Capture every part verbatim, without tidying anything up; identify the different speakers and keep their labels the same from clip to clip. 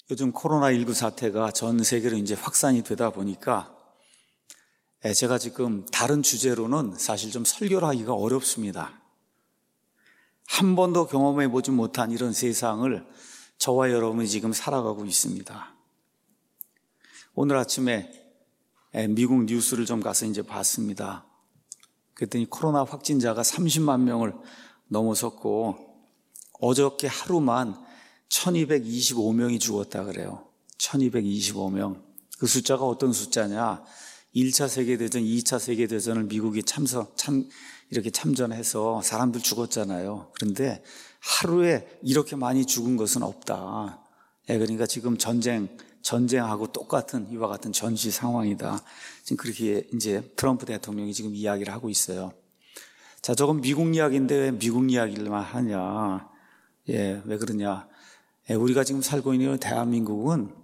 Speaker 1: 요즘 코로나십구 사태가 전 세계로 이제 확산이 되다 보니까 제가 지금 다른 주제로는 사실 좀 설교를 하기가 어렵습니다. 한 번도 경험해 보지 못한 이런 세상을 저와 여러분이 지금 살아가고 있습니다. 오늘 아침에 미국 뉴스를 좀 가서 이제 봤습니다. 그랬더니 코로나 확진자가 삼십만 명을 넘어섰고 어저께 하루만 천이백이십오 명이 죽었다 그래요. 천이백이십오 명. 그 숫자가 어떤 숫자냐? 일 차 세계대전, 이 차 세계대전을 미국이 참석, 참, 이렇게 참전해서 사람들 죽었잖아요. 그런데 하루에 이렇게 많이 죽은 것은 없다. 예, 그러니까 지금 전쟁, 전쟁하고 똑같은 이와 같은 전시 상황이다. 지금 그렇게 이제 트럼프 대통령이 지금 이야기를 하고 있어요. 자, 저건 미국 이야기인데 왜 미국 이야기만 하냐? 예, 왜 그러냐? 예, 우리가 지금 살고 있는 대한민국은,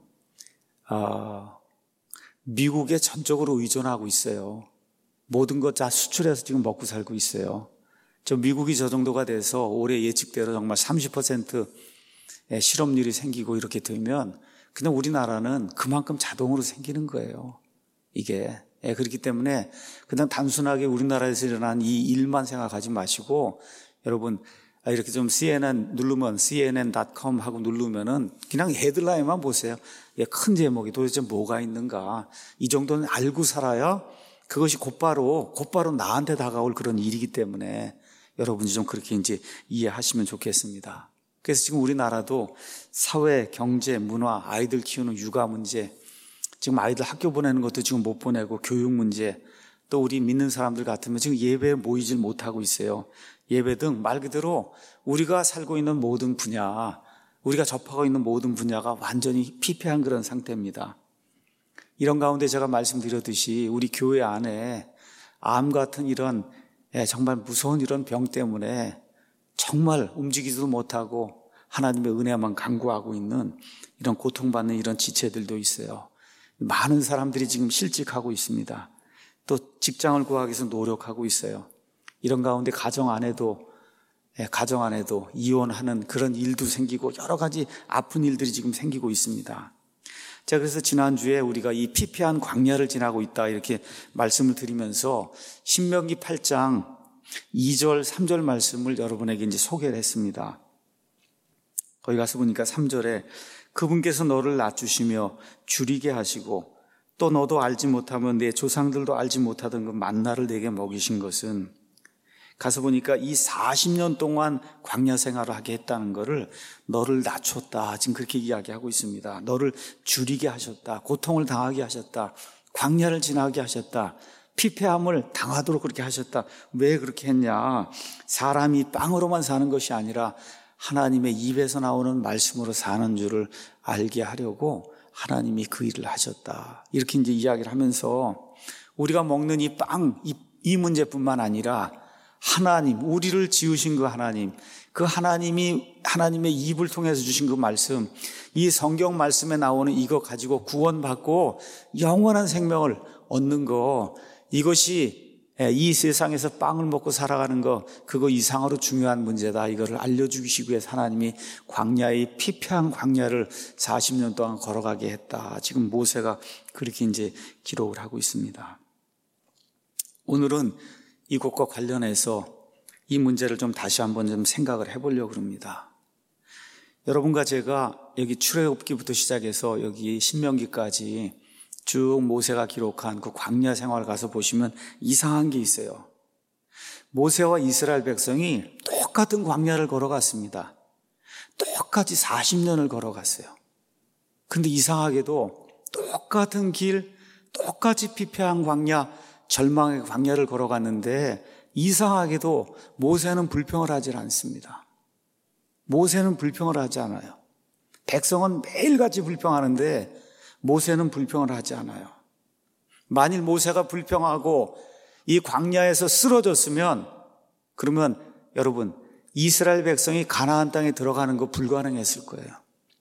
Speaker 1: 어, 미국에 전적으로 의존하고 있어요. 모든 것 다 수출해서 지금 먹고 살고 있어요. 저 미국이 저 정도가 돼서 올해 예측대로 정말 삼십 퍼센트 실업률이 생기고 이렇게 되면 그냥 우리나라는 그만큼 자동으로 생기는 거예요. 이게. 예, 그렇기 때문에 그냥 단순하게 우리나라에서 일어난 이 일만 생각하지 마시고 여러분 이렇게 좀 씨엔엔 누르면 씨엔엔 닷컴 하고 누르면은 그냥 헤드라인만 보세요. 예, 큰 제목이 도대체 뭐가 있는가. 이 정도는 알고 살아야 그것이 곧바로 곧바로 나한테 다가올 그런 일이기 때문에 여러분이 좀 그렇게 이제 이해하시면 좋겠습니다. 그래서 지금 우리나라도 사회, 경제, 문화, 아이들 키우는 육아 문제, 지금 아이들 학교 보내는 것도 지금 못 보내고 교육 문제, 또 우리 믿는 사람들 같으면 지금 예배에 모이질 못하고 있어요. 예배 등 말 그대로 우리가 살고 있는 모든 분야, 우리가 접하고 있는 모든 분야가 완전히 피폐한 그런 상태입니다. 이런 가운데 제가 말씀드렸듯이 우리 교회 안에 암 같은 이런 정말 무서운 이런 병 때문에 정말 움직이지도 못하고 하나님의 은혜만 간구하고 있는 이런 고통받는 이런 지체들도 있어요. 많은 사람들이 지금 실직하고 있습니다. 또 직장을 구하기 위해서 노력하고 있어요. 이런 가운데 가정 안에도 가정 안에도 이혼하는 그런 일도 생기고 여러 가지 아픈 일들이 지금 생기고 있습니다. 자, 그래서 지난주에 우리가 이 피폐한 광야를 지나고 있다 이렇게 말씀을 드리면서 신명기 팔 장 이 절 삼 절 말씀을 여러분에게 이제 소개를 했습니다. 거기 가서 보니까 삼 절에 그분께서 너를 낮추시며 줄이게 하시고 또 너도 알지 못하면 내 조상들도 알지 못하던 그 만나를 내게 먹이신 것은, 가서 보니까 이 사십 년 동안 광야 생활을 하게 했다는 것을 너를 낮췄다. 지금 그렇게 이야기하고 있습니다. 너를 줄이게 하셨다. 고통을 당하게 하셨다. 광야를 지나게 하셨다. 피폐함을 당하도록 그렇게 하셨다. 왜 그렇게 했냐? 사람이 빵으로만 사는 것이 아니라 하나님의 입에서 나오는 말씀으로 사는 줄을 알게 하려고 하나님이 그 일을 하셨다. 이렇게 이제 이야기를 하면서 우리가 먹는 이 빵, 이, 이 문제뿐만 아니라 하나님, 우리를 지으신 그 하나님, 그 하나님이 하나님의 입을 통해서 주신 그 말씀, 이 성경 말씀에 나오는 이거 가지고 구원받고 영원한 생명을 얻는 거, 이것이 이 세상에서 빵을 먹고 살아가는 거, 그거 이상으로 중요한 문제다. 이거를 알려주시기 위해서 하나님이 광야의 피폐한 광야를 사십 년 동안 걸어가게 했다. 지금 모세가 그렇게 이제 기록을 하고 있습니다. 오늘은 이것과 관련해서 이 문제를 좀 다시 한번 좀 생각을 해보려고 합니다. 여러분과 제가 여기 출애굽기부터 시작해서 여기 신명기까지 쭉 모세가 기록한 그 광야 생활 가서 보시면 이상한 게 있어요. 모세와 이스라엘 백성이 똑같은 광야를 걸어갔습니다. 똑같이 사십 년을 걸어갔어요. 근데 이상하게도 똑같은 길, 똑같이 피폐한 광야, 절망의 광야를 걸어갔는데 이상하게도 모세는 불평을 하지 않습니다. 모세는 불평을 하지 않아요. 백성은 매일같이 불평하는데 모세는 불평을 하지 않아요. 만일 모세가 불평하고 이 광야에서 쓰러졌으면 그러면 여러분 이스라엘 백성이 가나안 땅에 들어가는 거 불가능했을 거예요.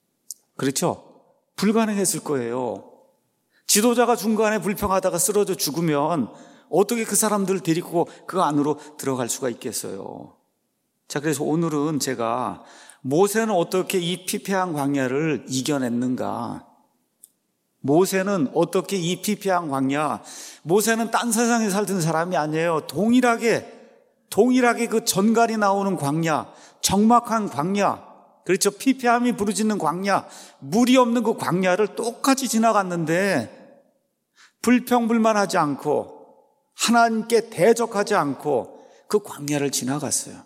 Speaker 1: 그렇죠? 불가능했을 거예요. 지도자가 중간에 불평하다가 쓰러져 죽으면 어떻게 그 사람들을 데리고 그 안으로 들어갈 수가 있겠어요. 자, 그래서 오늘은 제가 모세는 어떻게 이 피폐한 광야를 이겨냈는가? 모세는 어떻게 이 피폐한 광야, 모세는 딴 세상에 살던 사람이 아니에요. 동일하게 동일하게 그 전갈이 나오는 광야, 적막한 광야, 그렇죠, 피폐함이 부르짖는 광야, 물이 없는 그 광야를 똑같이 지나갔는데 불평불만하지 않고 하나님께 대적하지 않고 그 광야를 지나갔어요.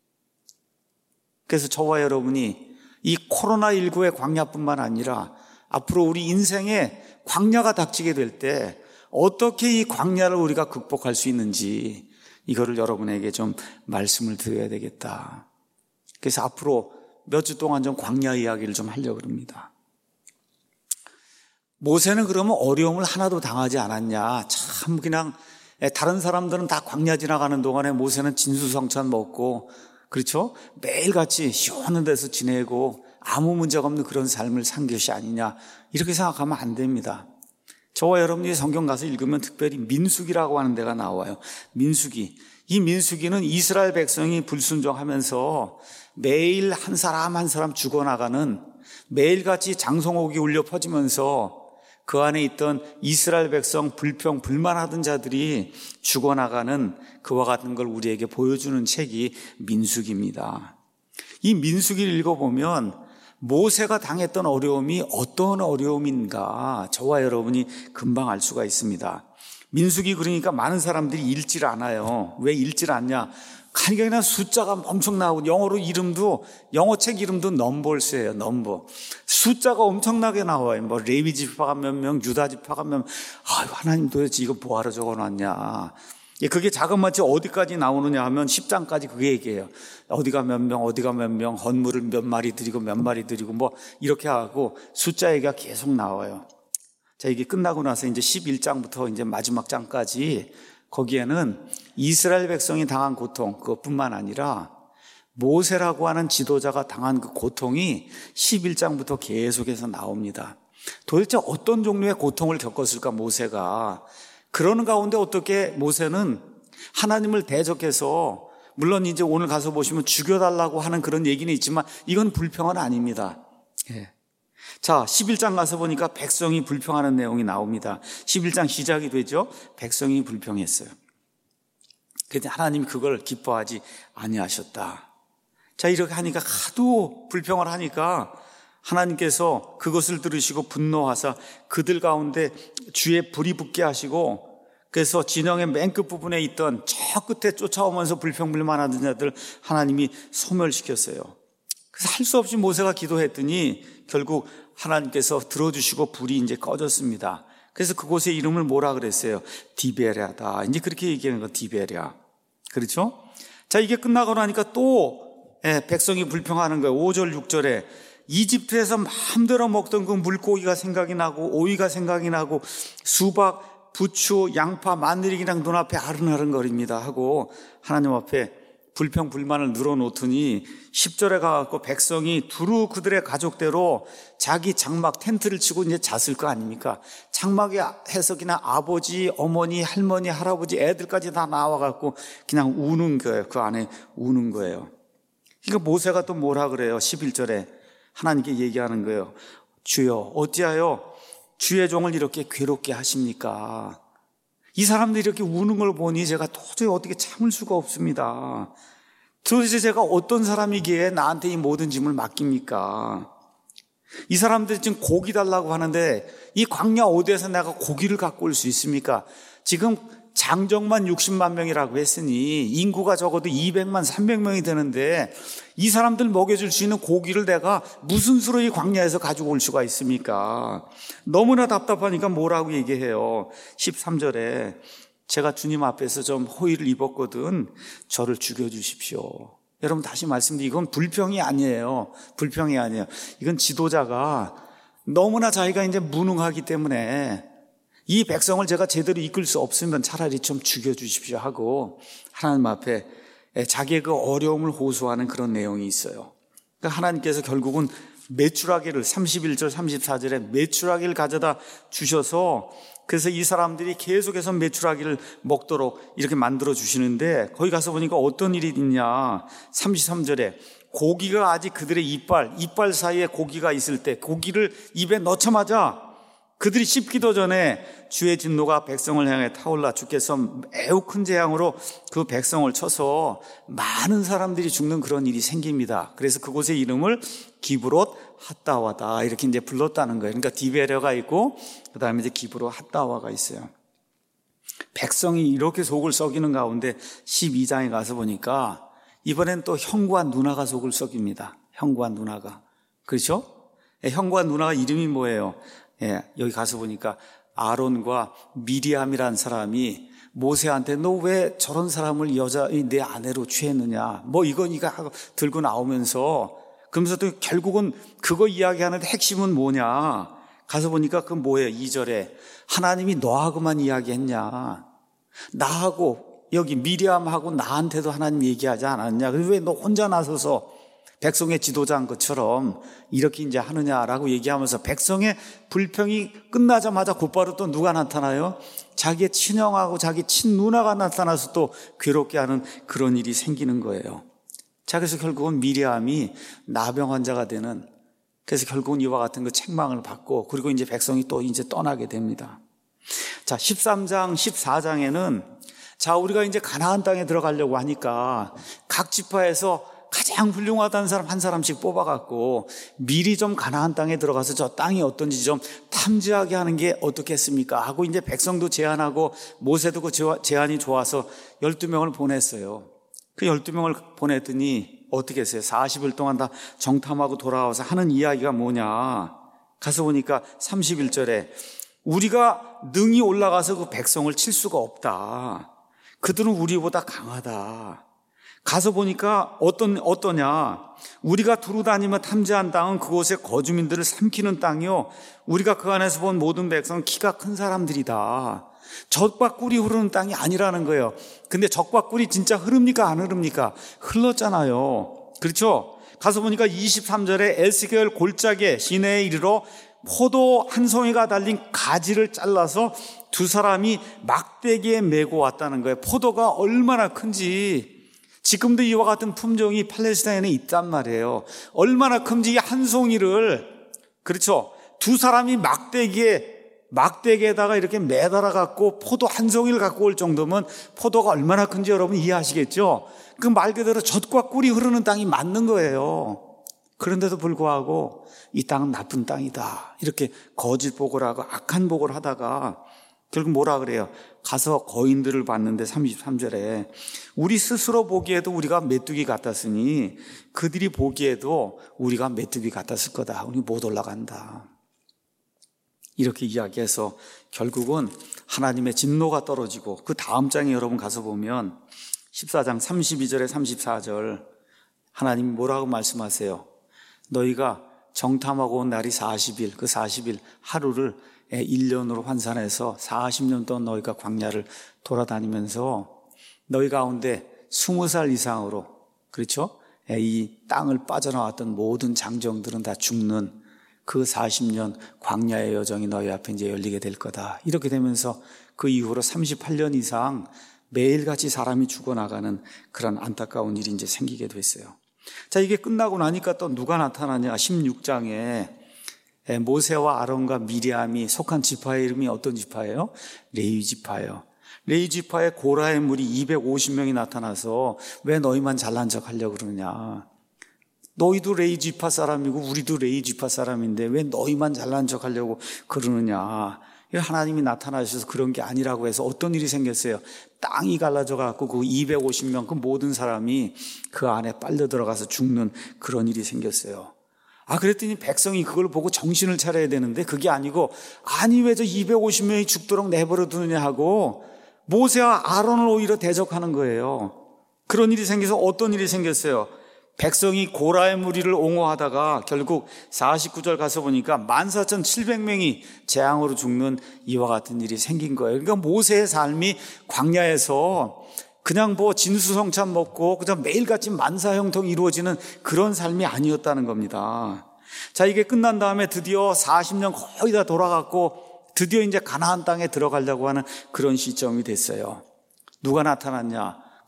Speaker 1: 그래서 저와 여러분이 이 코로나십구의 광야뿐만 아니라 앞으로 우리 인생에 광야가 닥치게 될 때 어떻게 이 광야를 우리가 극복할 수 있는지 이거를 여러분에게 좀 말씀을 드려야 되겠다. 그래서 앞으로 몇 주 동안 좀 광야 이야기를 좀 하려고 합니다. 모세는 그러면 어려움을 하나도 당하지 않았냐? 참 그냥 다른 사람들은 다 광야 지나가는 동안에 모세는 진수성찬 먹고, 그렇죠? 매일같이 시원한 데서 지내고 아무 문제가 없는 그런 삶을 산 것이 아니냐, 이렇게 생각하면 안 됩니다. 저와 여러분이 성경 가서 읽으면 특별히 민수기라고 하는 데가 나와요. 민수기. 이 민수기는 이스라엘 백성이 불순종하면서 매일 한 사람 한 사람 죽어나가는, 매일같이 장송옥이 울려 퍼지면서 그 안에 있던 이스라엘 백성 불평 불만하던 자들이 죽어나가는 그와 같은 걸 우리에게 보여주는 책이 민수기입니다. 이 민수기를 읽어보면 모세가 당했던 어려움이 어떤 어려움인가 저와 여러분이 금방 알 수가 있습니다. 민수기 그러니까 많은 사람들이 읽질 않아요. 왜 읽질 않냐? 그냥 숫자가 엄청 나오고, 영어로 이름도, 영어 책 이름도 넘버스예요. 넘버. 숫자가 엄청나게 나와요. 뭐 레위 지파가 몇 명, 유다 지파가 몇 명. 아유, 하나님 도대체 이거 뭐하러 적어놨냐? 그게 자그마치 어디까지 나오느냐 하면 십 장까지 그게 얘기해요. 어디가 몇 명, 어디가 몇 명, 헌물을 몇 마리 드리고 몇 마리 드리고 뭐 이렇게 하고 숫자 얘기가 계속 나와요. 자, 이게 끝나고 나서 이제 십일 장부터 이제 마지막 장까지 거기에는 이스라엘 백성이 당한 고통, 그것뿐만 아니라 모세라고 하는 지도자가 당한 그 고통이 십일 장부터 계속해서 나옵니다. 도대체 어떤 종류의 고통을 겪었을까, 모세가. 그러는 가운데 어떻게 모세는 하나님을 대적해서, 물론 이제 오늘 가서 보시면 죽여달라고 하는 그런 얘기는 있지만 이건 불평은 아닙니다. 예. 자, 십일 장 가서 보니까 백성이 불평하는 내용이 나옵니다. 십일 장 시작이 되죠. 백성이 불평했어요. 그런데 하나님이 그걸 기뻐하지 아니하셨다. 자, 이렇게 하니까 하도 불평을 하니까 하나님께서 그것을 들으시고 분노하사 그들 가운데 주의 불이 붙게 하시고, 그래서 진영의 맨 끝부분에 있던 저 끝에 쫓아오면서 불평불만하던 자들 하나님이 소멸시켰어요. 그래서 할 수 없이 모세가 기도했더니 결국 하나님께서 들어주시고 불이 이제 꺼졌습니다. 그래서 그곳의 이름을 뭐라 그랬어요? 디베랴다. 이제 그렇게 얘기하는 거, 디베랴. 그렇죠? 자, 이게 끝나고 나니까 또 예, 백성이 불평하는 거예요. 오 절, 육 절에 이집트에서 마음대로 먹던 그 물고기가 생각이 나고 오이가 생각이 나고 수박, 부추, 양파, 마늘이 그냥 눈앞에 아른아른거립니다 하고 하나님 앞에 불평 불만을 늘어놓더니 십 절에 가갖고 백성이 두루 그들의 가족대로 자기 장막 텐트를 치고 이제 잤을 거 아닙니까? 장막에 해서 그냥 아버지, 어머니, 할머니, 할아버지, 애들까지 다 나와갖고 그냥 우는 거예요. 그 안에 우는 거예요. 그러니까 모세가 또 뭐라 그래요? 십일 절에 하나님께 얘기하는 거예요. 주여, 어찌하여 주의 종을 이렇게 괴롭게 하십니까? 이 사람들이 이렇게 우는 걸 보니 제가 도저히 어떻게 참을 수가 없습니다. 도대체 제가 어떤 사람이기에 나한테 이 모든 짐을 맡깁니까? 이 사람들이 지금 고기 달라고 하는데 이 광야 어디에서 내가 고기를 갖고 올 수 있습니까? 지금 장정만 육십만 명이라고 했으니 인구가 적어도 이백만, 삼백 명이 되는데 이 사람들 먹여줄 수 있는 고기를 내가 무슨 수로 이 광야에서 가지고 올 수가 있습니까? 너무나 답답하니까 뭐라고 얘기해요? 십삼 절에 제가 주님 앞에서 좀 호의를 입었거든 저를 죽여주십시오. 여러분 다시 말씀드리면 이건 불평이 아니에요. 불평이 아니에요. 이건 지도자가 너무나 자기가 이제 무능하기 때문에 이 백성을 제가 제대로 이끌 수 없으면 차라리 좀 죽여주십시오 하고 하나님 앞에 자기의 그 어려움을 호소하는 그런 내용이 있어요. 그러니까 하나님께서 결국은 메추라기를 삼십일 절 삼십사 절에 메추라기를 가져다 주셔서 그래서 이 사람들이 계속해서 메추라기를 먹도록 이렇게 만들어 주시는데 거기 가서 보니까 어떤 일이 있냐. 삼십삼 절에 고기가 아직 그들의 이빨, 이빨 사이에 고기가 있을 때 고기를 입에 넣자마자 그들이 씹기도 전에 주의 진노가 백성을 향해 타올라 주께서 매우 큰 재앙으로 그 백성을 쳐서 많은 사람들이 죽는 그런 일이 생깁니다. 그래서 그곳의 이름을 기브롯 핫다와다 이렇게 이제 불렀다는 거예요. 그러니까 디베레가 있고 그 다음에 이제 기브롯 핫다와가 있어요. 백성이 이렇게 속을 썩이는 가운데 십이 장에 가서 보니까 이번엔 또 형과 누나가 속을 썩입니다. 형과 누나가. 그렇죠? 형과 누나가 이름이 뭐예요? 예, 여기 가서 보니까 아론과 미리암이라는 사람이 모세한테 너 왜 저런 사람을 여자 내 아내로 취했느냐 뭐 이건 이거 하고 들고 나오면서 그러면서 또 결국은 그거 이야기하는데 핵심은 뭐냐 가서 보니까 그 뭐예요? 이 절에 하나님이 너하고만 이야기했냐 나하고 여기 미리암하고 나한테도 하나님 얘기하지 않았냐 왜 너 혼자 나서서 백성의 지도자인 것처럼 이렇게 이제 하느냐라고 얘기하면서 백성의 불평이 끝나자마자 곧바로 또 누가 나타나요? 자기의 친형하고 자기 친누나가 나타나서 또 괴롭게 하는 그런 일이 생기는 거예요. 자, 그래서 결국은 미리암이 나병 환자가 되는 그래서 결국은 이와 같은 그 책망을 받고 그리고 이제 백성이 또 이제 떠나게 됩니다. 자, 십삼 장, 십사 장에는 자, 우리가 이제 가나안 땅에 들어가려고 하니까 각 지파에서 가장 훌륭하다는 사람 한 사람씩 뽑아갖고 미리 좀 가나안 땅에 들어가서 저 땅이 어떤지 좀 탐지하게 하는 게 어떻겠습니까? 하고 이제 백성도 제안하고 모세도 그 제안이 좋아서 열두 명을 보냈어요. 그 열두 명을 보냈더니 어떻게 했어요? 사십 일 동안 다 정탐하고 돌아와서 하는 이야기가 뭐냐? 가서 보니까 삼십일 절에 우리가 능히 올라가서 그 백성을 칠 수가 없다. 그들은 우리보다 강하다. 가서 보니까 어떤, 어떠냐. 우리가 두루 다니며 탐지한 땅은 그곳의 거주민들을 삼키는 땅이요. 우리가 그 안에서 본 모든 백성은 키가 큰 사람들이다. 젖과 꿀이 흐르는 땅이 아니라는 거예요. 근데 젖과 꿀이 진짜 흐릅니까? 안 흐릅니까? 흘렀잖아요. 그렇죠? 가서 보니까 이십삼 절에 에스겔 골짜기에 시내에 이르러 포도 한 송이가 달린 가지를 잘라서 두 사람이 막대기에 메고 왔다는 거예요. 포도가 얼마나 큰지. 지금도 이와 같은 품종이 팔레스타인에 있단 말이에요. 얼마나 큰지 한 송이를 그렇죠. 두 사람이 막대기에 막대기에다가 이렇게 매달아 갖고 포도 한 송이를 갖고 올 정도면 포도가 얼마나 큰지 여러분 이해하시겠죠? 그 말 그대로 젖과 꿀이 흐르는 땅이 맞는 거예요. 그런데도 불구하고 이 땅은 나쁜 땅이다. 이렇게 거짓 보고를 하고 악한 보고를 하다가 결국 뭐라 그래요? 가서 거인들을 봤는데 삼십삼 절에 우리 스스로 보기에도 우리가 메뚜기 같았으니 그들이 보기에도 우리가 메뚜기 같았을 거다. 우리 못 올라간다. 이렇게 이야기해서 결국은 하나님의 진노가 떨어지고 그 다음 장에 여러분 가서 보면 십사 장 삼십이 절에 삼십사 절 하나님이 뭐라고 말씀하세요? 너희가 정탐하고 온 날이 사십 일, 그 사십 일 하루를 일 년으로 환산해서 사십 년 동안 너희가 광야를 돌아다니면서 너희 가운데 스무 살 이상으로 그렇죠? 이 땅을 빠져나왔던 모든 장정들은 다 죽는 그 사십 년 광야의 여정이 너희 앞에 이제 열리게 될 거다. 이렇게 되면서 그 이후로 삼십팔 년 이상 매일같이 사람이 죽어나가는 그런 안타까운 일이 이제 생기게 됐어요. 자, 이게 끝나고 나니까 또 누가 나타나냐? 십육 장에 모세와 아론과 미리암이 속한 지파의 이름이 어떤 지파예요? 레위 지파예요. 레위 지파의 고라의 무리 이백오십 명이 나타나서 왜 너희만 잘난 척 하려고 그러냐? 너희도 레위 지파 사람이고 우리도 레위 지파 사람인데 왜 너희만 잘난 척 하려고 그러느냐? 하나님이 나타나셔서 그런 게 아니라고 해서 어떤 일이 생겼어요? 땅이 갈라져 갖고 그 이백오십 명 그 모든 사람이 그 안에 빨려 들어가서 죽는 그런 일이 생겼어요. 아, 그랬더니 백성이 그걸 보고 정신을 차려야 되는데 그게 아니고 아니 왜 저 이백오십 명이 죽도록 내버려 두느냐 하고 모세와 아론을 오히려 대적하는 거예요. 그런 일이 생겨서 어떤 일이 생겼어요? 백성이 고라의 무리를 옹호하다가 결국 사십구 절 가서 보니까 만 사천칠백 명이 재앙으로 죽는 이와 같은 일이 생긴 거예요. 그러니까 모세의 삶이 광야에서 그냥 뭐 진수성찬 먹고 그냥 매일같이 만사형통 이루어지는 그런 삶이 아니었다는 겁니다. 자, 이게 끝난 다음에 드디어 사십 년 거의 다 돌아갔고 드디어 이제 가나안 땅에 들어가려고 하는 그런 시점이 됐어요. 누가 나타났냐?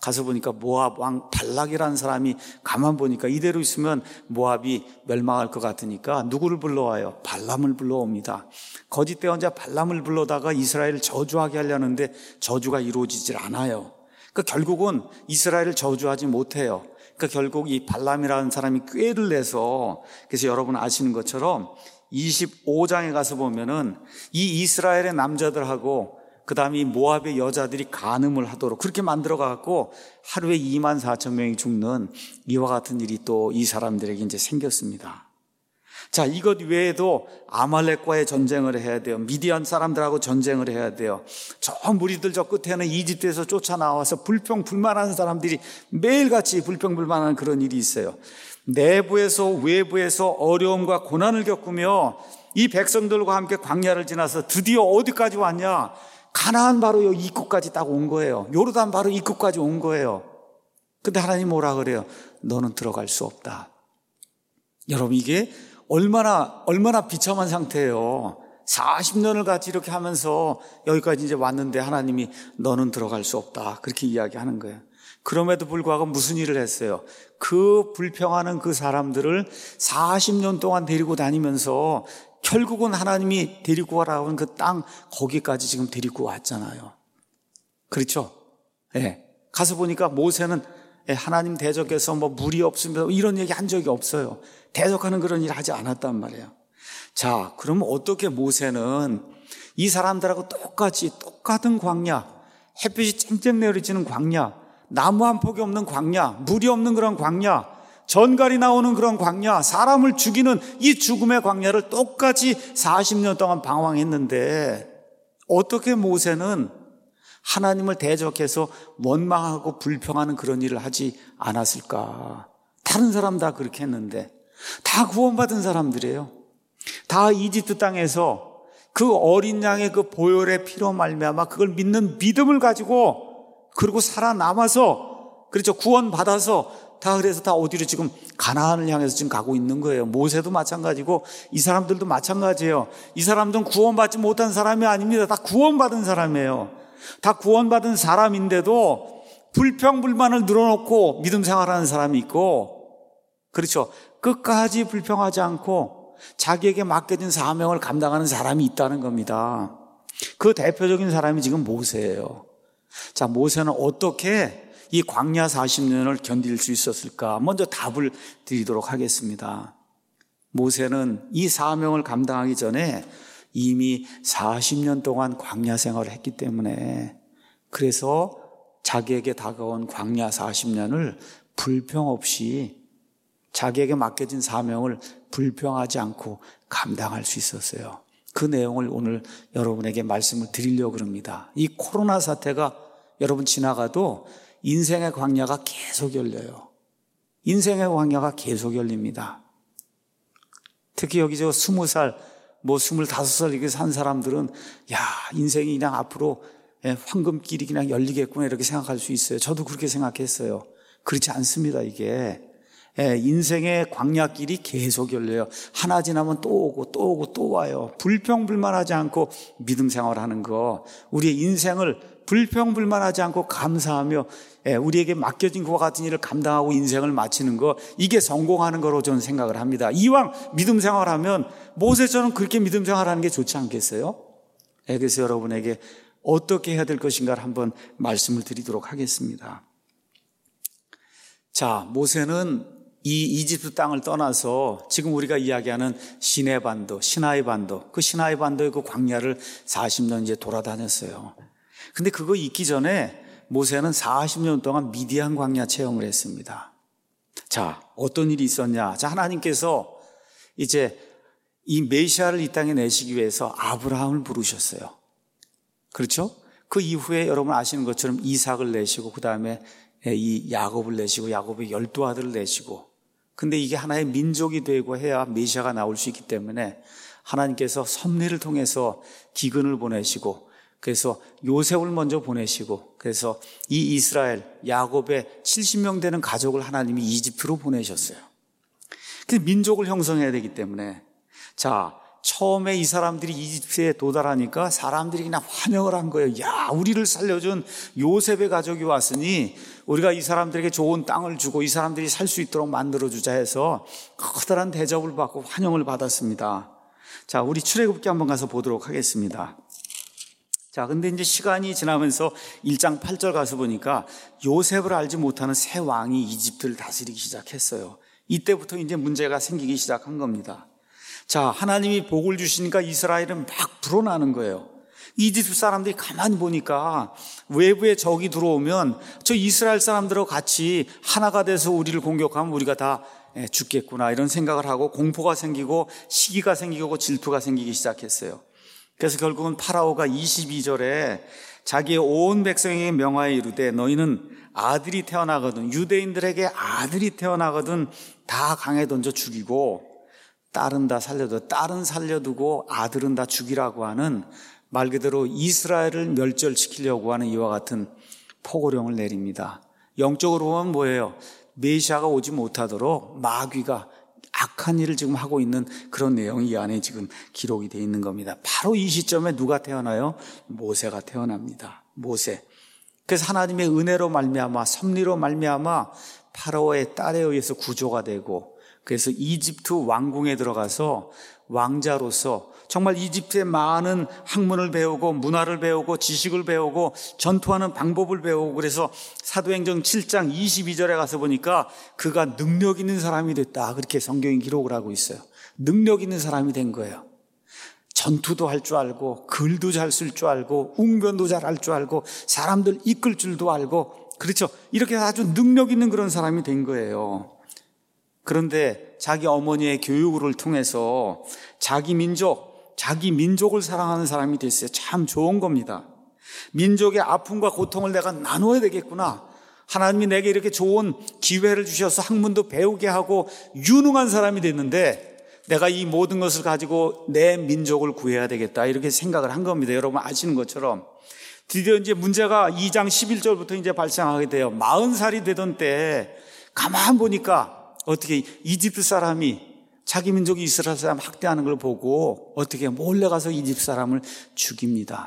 Speaker 1: 가서 보니까 모압 왕 발락이라는 사람이 가만 보니까 이대로 있으면 모압이 멸망할 것 같으니까 누구를 불러와요? 발람을 불러옵니다. 거짓 대언자 발람을 불러다가 이스라엘을 저주하게 하려는데 저주가 이루어지질 않아요. 그러니까 결국은 이스라엘을 저주하지 못해요. 그러니까 결국 이 발람이라는 사람이 꾀를 내서, 그래서 여러분 아시는 것처럼 이십오 장에 가서 보면은 이 이스라엘의 남자들하고 그 다음에 이 모압의 여자들이 간음을 하도록 그렇게 만들어가고 하루에 이만 사천 명이 죽는 이와 같은 일이 또 이 사람들에게 이제 생겼습니다. 자, 이것 외에도 아말렉과의 전쟁을 해야 돼요. 미디안 사람들하고 전쟁을 해야 돼요. 저 무리들 저 끝에는 이집트에서 쫓아나와서 불평불만하는 사람들이 매일같이 불평불만하는 그런 일이 있어요. 내부에서 외부에서 어려움과 고난을 겪으며 이 백성들과 함께 광야를 지나서 드디어 어디까지 왔냐? 가나안 바로 여기 입구까지 딱 온 거예요. 요르단 바로 입구까지 온 거예요. 근데 하나님 뭐라 그래요? 너는 들어갈 수 없다. 여러분, 이게 얼마나 얼마나 비참한 상태예요. 사십 년을 같이 이렇게 하면서 여기까지 이제 왔는데 하나님이 너는 들어갈 수 없다, 그렇게 이야기하는 거예요. 그럼에도 불구하고 무슨 일을 했어요? 그 불평하는 그 사람들을 사십 년 동안 데리고 다니면서 결국은 하나님이 데리고 가라고 하는 그 땅 거기까지 지금 데리고 왔잖아요. 그렇죠? 예. 네. 가서 보니까 모세는 하나님 대적해서 뭐 물이 없으면 이런 얘기 한 적이 없어요. 대적하는 그런 일을 하지 않았단 말이에요. 자, 그러면 어떻게 모세는 이 사람들하고 똑같이 똑같은 광야, 햇빛이 쨍쨍 내리지는 광야, 나무 한 폭이 없는 광야, 물이 없는 그런 광야, 전갈이 나오는 그런 광야, 사람을 죽이는 이 죽음의 광야를 똑같이 사십 년 동안 방황했는데 어떻게 모세는 하나님을 대적해서 원망하고 불평하는 그런 일을 하지 않았을까? 다른 사람 다 그렇게 했는데 다 구원받은 사람들이에요. 다 이집트 땅에서 그 어린 양의 그 보혈의 피로 말미암아 그걸 믿는 믿음을 가지고 그리고 살아남아서, 그렇죠, 구원받아서 다 그래서 다 어디로 지금 가나안을 향해서 지금 가고 있는 거예요. 모세도 마찬가지고 이 사람들도 마찬가지예요. 이 사람들은 구원받지 못한 사람이 아닙니다. 다 구원받은 사람이에요. 다 구원받은 사람인데도 불평불만을 늘어놓고 믿음 생활하는 사람이 있고, 그렇죠, 끝까지 불평하지 않고 자기에게 맡겨진 사명을 감당하는 사람이 있다는 겁니다. 그 대표적인 사람이 지금 모세예요. 자, 모세는 어떻게 이 광야 사십 년을 견딜 수 있었을까? 먼저 답을 드리도록 하겠습니다. 모세는 이 사명을 감당하기 전에 이미 사십 년 동안 광야 생활을 했기 때문에, 그래서 자기에게 다가온 광야 사십 년을 불평 없이 자기에게 맡겨진 사명을 불평하지 않고 감당할 수 있었어요. 그 내용을 오늘 여러분에게 말씀을 드리려고 합니다. 이 코로나 사태가 여러분 지나가도 인생의 광야가 계속 열려요. 인생의 광야가 계속 열립니다. 특히 여기 저 스무 살, 뭐 스물다섯 살 이렇게 산 사람들은 야, 인생이 그냥 앞으로 황금길이 그냥 열리겠구나 이렇게 생각할 수 있어요. 저도 그렇게 생각했어요. 그렇지 않습니다. 이게 인생의 광야길이 계속 열려요. 하나 지나면 또 오고 또 오고 또 와요. 불평불만하지 않고 믿음 생활하는 거, 우리의 인생을 불평불만하지 않고 감사하며 우리에게 맡겨진 그와 같은 일을 감당하고 인생을 마치는 거, 이게 성공하는 거로 저는 생각을 합니다. 이왕 믿음 생활하면 모세처럼 그렇게 믿음 생활하는 게 좋지 않겠어요? 그래서 여러분에게 어떻게 해야 될 것인가를 한번 말씀을 드리도록 하겠습니다. 자, 모세는 이 이집트 땅을 떠나서 지금 우리가 이야기하는 시내 반도, 시나이 반도, 그 시나이 반도의 그 광야를 사십 년 이제 돌아다녔어요. 근데 그거 있기 전에 모세는 사십 년 동안 미디안 광야 체험을 했습니다. 자, 어떤 일이 있었냐? 자, 하나님께서 이제 이 메시아를 이 땅에 내시기 위해서 아브라함을 부르셨어요. 그렇죠? 그 이후에 여러분 아시는 것처럼 이삭을 내시고 그 다음에 이 야곱을 내시고 야곱의 열두 아들을 내시고, 근데 이게 하나의 민족이 되고 해야 메시아가 나올 수 있기 때문에 하나님께서 섭리를 통해서 기근을 보내시고, 그래서 요셉을 먼저 보내시고, 그래서 이 이스라엘 야곱의 칠십 명 되는 가족을 하나님이 이집트로 보내셨어요. 근데 민족을 형성해야 되기 때문에, 자, 처음에 이 사람들이 이집트에 도달하니까 사람들이 그냥 환영을 한 거예요. 야, 우리를 살려준 요셉의 가족이 왔으니 우리가 이 사람들에게 좋은 땅을 주고 이 사람들이 살 수 있도록 만들어주자 해서 커다란 대접을 받고 환영을 받았습니다. 자, 우리 출애굽기 한번 가서 보도록 하겠습니다. 자, 근데 이제 시간이 지나면서 일 장 팔 절 가서 보니까 요셉을 알지 못하는 새 왕이 이집트를 다스리기 시작했어요. 이때부터 이제 문제가 생기기 시작한 겁니다. 자, 하나님이 복을 주시니까 이스라엘은 막 불어나는 거예요. 이집트 사람들이 가만히 보니까 외부에 적이 들어오면 저 이스라엘 사람들하고 같이 하나가 돼서 우리를 공격하면 우리가 다 죽겠구나 이런 생각을 하고 공포가 생기고 시기가 생기고 질투가 생기기 시작했어요. 그래서 결국은 파라오가 이십이 절에 자기의 온 백성에게 명하여 이르되 너희는 아들이 태어나거든 유대인들에게 아들이 태어나거든 다 강에 던져 죽이고 딸은 다 살려두고 딸은 살려두고 아들은 다 죽이라고 하는 말 그대로 이스라엘을 멸절시키려고 하는 이와 같은 포고령을 내립니다. 영적으로 보면 뭐예요? 메시아가 오지 못하도록 마귀가 악한 일을 지금 하고 있는 그런 내용이 이 안에 지금 기록이 되어 있는 겁니다. 바로 이 시점에 누가 태어나요? 모세가 태어납니다. 모세. 그래서 하나님의 은혜로 말미암아 섭리로 말미암아 파라오의 딸에 의해서 구조가 되고 그래서 이집트 왕궁에 들어가서 왕자로서 정말 이집트의 많은 학문을 배우고 문화를 배우고 지식을 배우고 전투하는 방법을 배우고 그래서 사도행전 칠 장 이십이 절에 가서 보니까 그가 능력 있는 사람이 됐다. 그렇게 성경이 기록을 하고 있어요. 능력 있는 사람이 된 거예요. 전투도 할 줄 알고 글도 잘 쓸 줄 알고 웅변도 잘 할 줄 알고 사람들 이끌 줄도 알고 그렇죠. 이렇게 아주 능력 있는 그런 사람이 된 거예요. 그런데 자기 어머니의 교육을 통해서 자기 민족, 자기 민족을 사랑하는 사람이 됐어요. 참 좋은 겁니다. 민족의 아픔과 고통을 내가 나눠야 되겠구나. 하나님이 내게 이렇게 좋은 기회를 주셔서 학문도 배우게 하고 유능한 사람이 됐는데 내가 이 모든 것을 가지고 내 민족을 구해야 되겠다. 이렇게 생각을 한 겁니다. 여러분 아시는 것처럼. 드디어 이제 문제가 이 장 십일 절부터 이제 발생하게 돼요. 마흔 살이 되던 때 가만 보니까 어떻게 이집트 사람이 자기 민족이 이스라엘 사람 학대하는 걸 보고 어떻게 몰래 가서 이집트 사람을 죽입니다.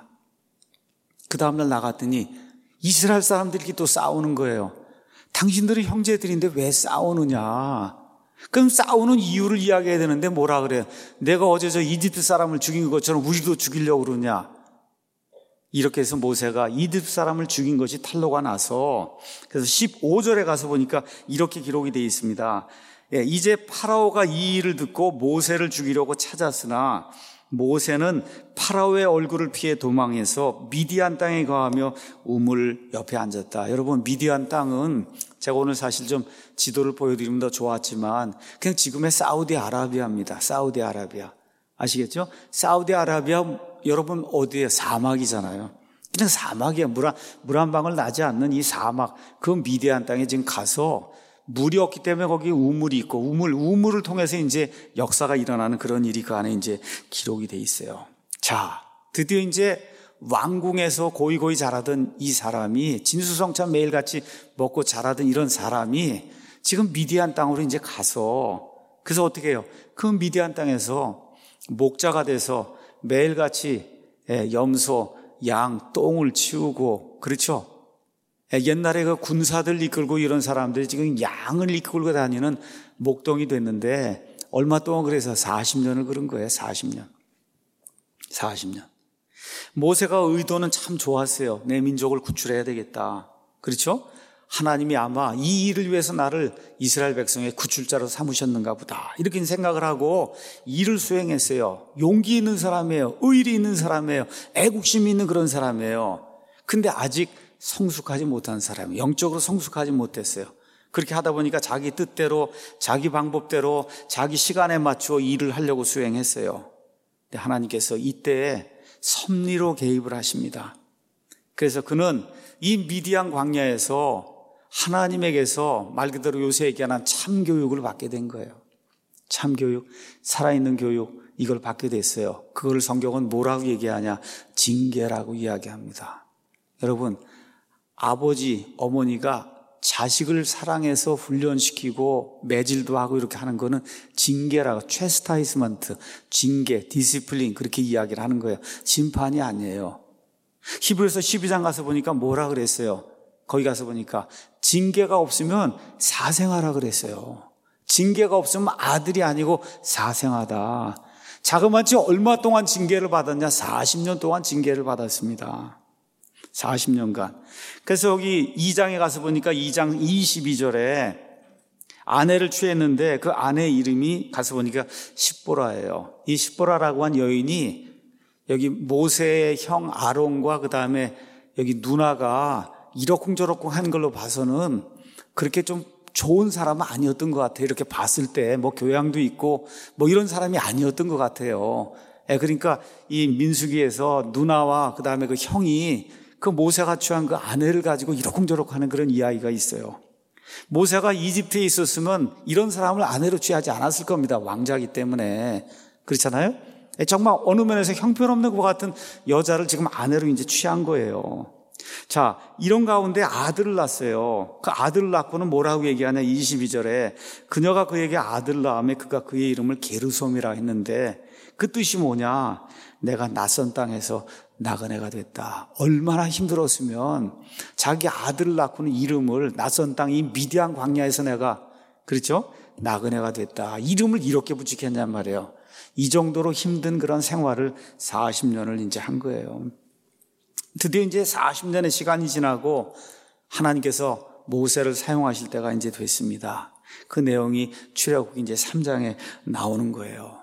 Speaker 1: 그 다음날 나갔더니 이스라엘 사람들끼리 또 싸우는 거예요. 당신들은 형제들인데 왜 싸우느냐. 그럼 싸우는 이유를 이야기해야 되는데 뭐라 그래요? 내가 어제 저 이집트 사람을 죽인 것처럼 우리도 죽이려고 그러냐. 이렇게 해서 모세가 이집트 사람을 죽인 것이 탄로가 나서 그래서 십오 절에 가서 보니까 이렇게 기록이 되어 있습니다. 예, 이제 파라오가 이 일을 듣고 모세를 죽이려고 찾았으나 모세는 파라오의 얼굴을 피해 도망해서 미디안 땅에 거하며 우물 옆에 앉았다. 여러분 미디안 땅은 제가 오늘 사실 좀 지도를 보여드리면 더 좋았지만 그냥 지금의 사우디아라비아입니다. 사우디아라비아. 아시겠죠? 사우디아라비아 여러분 어디에 사막이잖아요. 그냥 사막이에요. 물 한, 물 한 방울 나지 않는 이 사막. 그 미디안 땅에 지금 가서 물이 없기 때문에 거기 우물이 있고 우물, 우물을 통해서 이제 역사가 일어나는 그런 일이 그 안에 이제 기록이 돼 있어요. 자, 드디어 이제 왕궁에서 고이고이 자라던 이 사람이 진수성찬 매일같이 먹고 자라던 이런 사람이 지금 미디안 땅으로 이제 가서 그래서 어떻게 해요? 그 미디안 땅에서 목자가 돼서 매일같이 염소, 양, 똥을 치우고 그렇죠? 옛날에 그 군사들 이끌고 이런 사람들이 지금 양을 이끌고 다니는 목동이 됐는데 얼마 동안 그래서 사십 년을 그런 거예요. 사십 년. 사십 년. 모세가 의도는 참 좋았어요. 내 민족을 구출해야 되겠다. 그렇죠? 하나님이 아마 이 일을 위해서 나를 이스라엘 백성의 구출자로 삼으셨는가 보다. 이렇게 생각을 하고 일을 수행했어요. 용기 있는 사람이에요. 의리 있는 사람이에요. 애국심이 있는 그런 사람이에요. 근데 아직 성숙하지 못한 사람이에요. 영적으로 성숙하지 못했어요. 그렇게 하다 보니까 자기 뜻대로 자기 방법대로 자기 시간에 맞추어 일을 하려고 수행했어요. 근데 하나님께서 이때에 섭리로 개입을 하십니다. 그래서 그는 이 미디안 광야에서 하나님에게서 말 그대로 요새 얘기하는 참교육을 받게 된 거예요. 참교육, 살아있는 교육, 이걸 받게 됐어요. 그걸 성경은 뭐라고 얘기하냐? 징계라고 이야기합니다. 여러분, 아버지, 어머니가 자식을 사랑해서 훈련시키고 매질도 하고 이렇게 하는 거는 징계라고, 체스타이스먼트, 징계, 디시플린 그렇게 이야기를 하는 거예요. 심판이 아니에요. 히브리서 십이 장 가서 보니까 뭐라 그랬어요? 거기 가서 보니까 징계가 없으면 사생아라 그랬어요. 징계가 없으면 아들이 아니고 사생아다. 자그마치 얼마 동안 징계를 받았냐? 사십 년 동안 징계를 받았습니다. 사십 년간. 그래서 여기 이 장에 가서 보니까 이 장 이십이 절에 아내를 취했는데 그 아내 이름이 가서 보니까 십보라예요. 이 십보라라고 한 여인이 여기 모세의 형 아론과 그 다음에 여기 누나가 이러쿵저러쿵 하는 걸로 봐서는 그렇게 좀 좋은 사람은 아니었던 것 같아요. 이렇게 봤을 때 뭐 교양도 있고 뭐 이런 사람이 아니었던 것 같아요. 예, 그러니까 이 민수기에서 누나와 그 다음에 그 형이 그 모세가 취한 그 아내를 가지고 이러쿵저러쿵 하는 그런 이야기가 있어요. 모세가 이집트에 있었으면 이런 사람을 아내로 취하지 않았을 겁니다. 왕자이기 때문에. 그렇잖아요? 예, 정말 어느 면에서 형편없는 것 같은 여자를 지금 아내로 이제 취한 거예요. 자, 이런 가운데 아들을 낳았어요. 그 아들을 낳고는 뭐라고 얘기하냐? 이십이 절에 그녀가 그에게 아들을 낳으며 그가 그의 이름을 게르솜이라 했는데 그 뜻이 뭐냐? 내가 낯선 땅에서 나그네가 됐다. 얼마나 힘들었으면 자기 아들을 낳고는 이름을 낯선 땅 이 미디안 광야에서 내가 그렇죠? 나그네가 됐다. 이름을 이렇게 붙이겠냔 말이에요. 이 정도로 힘든 그런 생활을 사십 년을 이제 한 거예요. 드디어 이제 사십 년의 시간이 지나고 하나님께서 모세를 사용하실 때가 이제 됐습니다. 그 내용이 출애굽기 이제 삼 장에 나오는 거예요.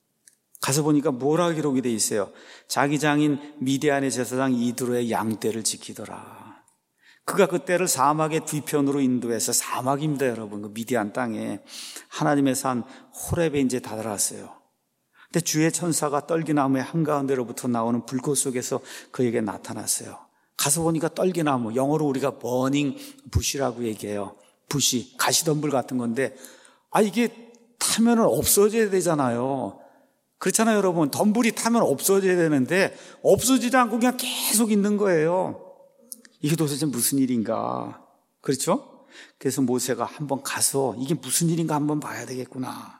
Speaker 1: 가서 보니까 뭐라 기록이 돼 있어요? 자기 장인 미디안의 제사장 이드로의 양떼를 지키더라. 그가 그 떼를 사막의 뒤편으로 인도해서, 사막입니다 여러분, 그 미디안 땅에 하나님의 산 호렙에 이제 다다랐어요. 근데 주의 천사가 떨기나무의 한가운데로부터 나오는 불꽃 속에서 그에게 나타났어요. 가서 보니까 떨기나무, 영어로 우리가 버닝 부시라고 얘기해요. 부시, 가시덤불 같은 건데, 아 이게 타면은 없어져야 되잖아요. 그렇잖아요 여러분. 덤불이 타면 없어져야 되는데 없어지지 않고 그냥 계속 있는 거예요. 이게 도대체 무슨 일인가? 그렇죠? 그래서 모세가 한번 가서 이게 무슨 일인가 한번 봐야 되겠구나.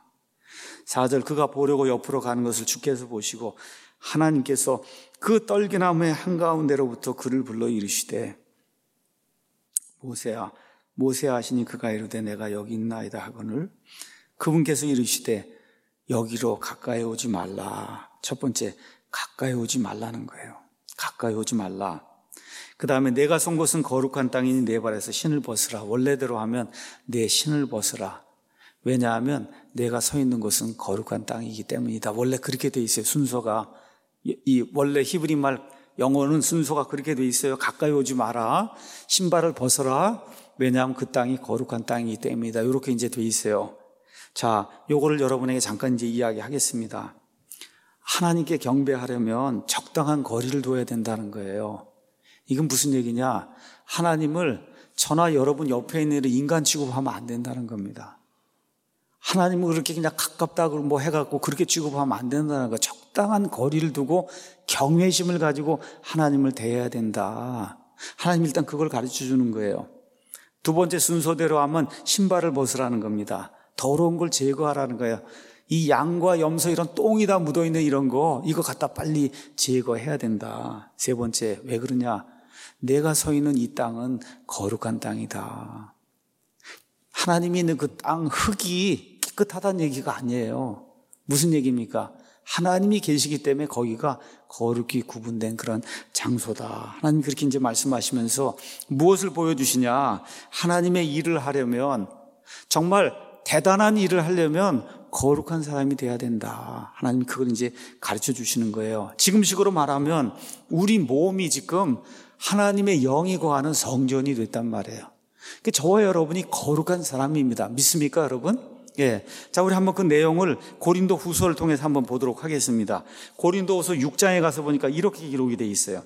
Speaker 1: 사 절 그가 보려고 옆으로 가는 것을 주께서 보시고 하나님께서 그 떨기나무의 한가운데로부터 그를 불러 이르시되 모세야 모세야 하시니 그가 이르되 내가 여기 있나이다 하거늘 그분께서 이르시되 여기로 가까이 오지 말라. 첫 번째 가까이 오지 말라는 거예요. 가까이 오지 말라. 그 다음에 내가 선 곳은 거룩한 땅이니 내 발에서 신을 벗으라. 원래대로 하면 내 신을 벗으라. 왜냐하면 내가 서 있는 곳은 거룩한 땅이기 때문이다. 원래 그렇게 돼 있어요. 순서가. 이 원래 히브리 말 영어는 순서가 그렇게 돼 있어요. 가까이 오지 마라. 신발을 벗어라. 왜냐하면 그 땅이 거룩한 땅이기 때문이다. 이렇게 이제 돼 있어요. 자, 요거를 여러분에게 잠깐 이제 이야기하겠습니다. 하나님께 경배하려면 적당한 거리를 둬야 된다는 거예요. 이건 무슨 얘기냐? 하나님을 저나 여러분 옆에 있는 인간 취급하면 안 된다는 겁니다. 하나님은 그렇게 그냥 가깝다고 뭐 해갖고 그렇게 취급하면 안 된다는 거. 적당한 거리를 두고 경외심을 가지고 하나님을 대해야 된다. 하나님 일단 그걸 가르쳐 주는 거예요. 두 번째 순서대로 하면 신발을 벗으라는 겁니다. 더러운 걸 제거하라는 거예요. 이 양과 염소 이런 똥이 다 묻어있는 이런 거 이거 갖다 빨리 제거해야 된다. 세 번째 왜 그러냐? 내가 서 있는 이 땅은 거룩한 땅이다. 하나님이 있는 그 땅 흙이 깨끗하다는 얘기가 아니에요. 무슨 얘기입니까? 하나님이 계시기 때문에 거기가 거룩히 구분된 그런 장소다. 하나님 그렇게 이제 말씀하시면서 무엇을 보여주시냐? 하나님의 일을 하려면 정말 대단한 일을 하려면 거룩한 사람이 돼야 된다. 하나님이 그걸 이제 가르쳐 주시는 거예요. 지금식으로 말하면 우리 몸이 지금 하나님의 영이 거하는 성전이 됐단 말이에요. 그러니까 저와 여러분이 거룩한 사람입니다. 믿습니까, 여러분? 예. 자, 우리 한번 그 내용을 고린도 후서를 통해서 한번 보도록 하겠습니다. 고린도 후서 육 장에 가서 보니까 이렇게 기록이 되어 있어요.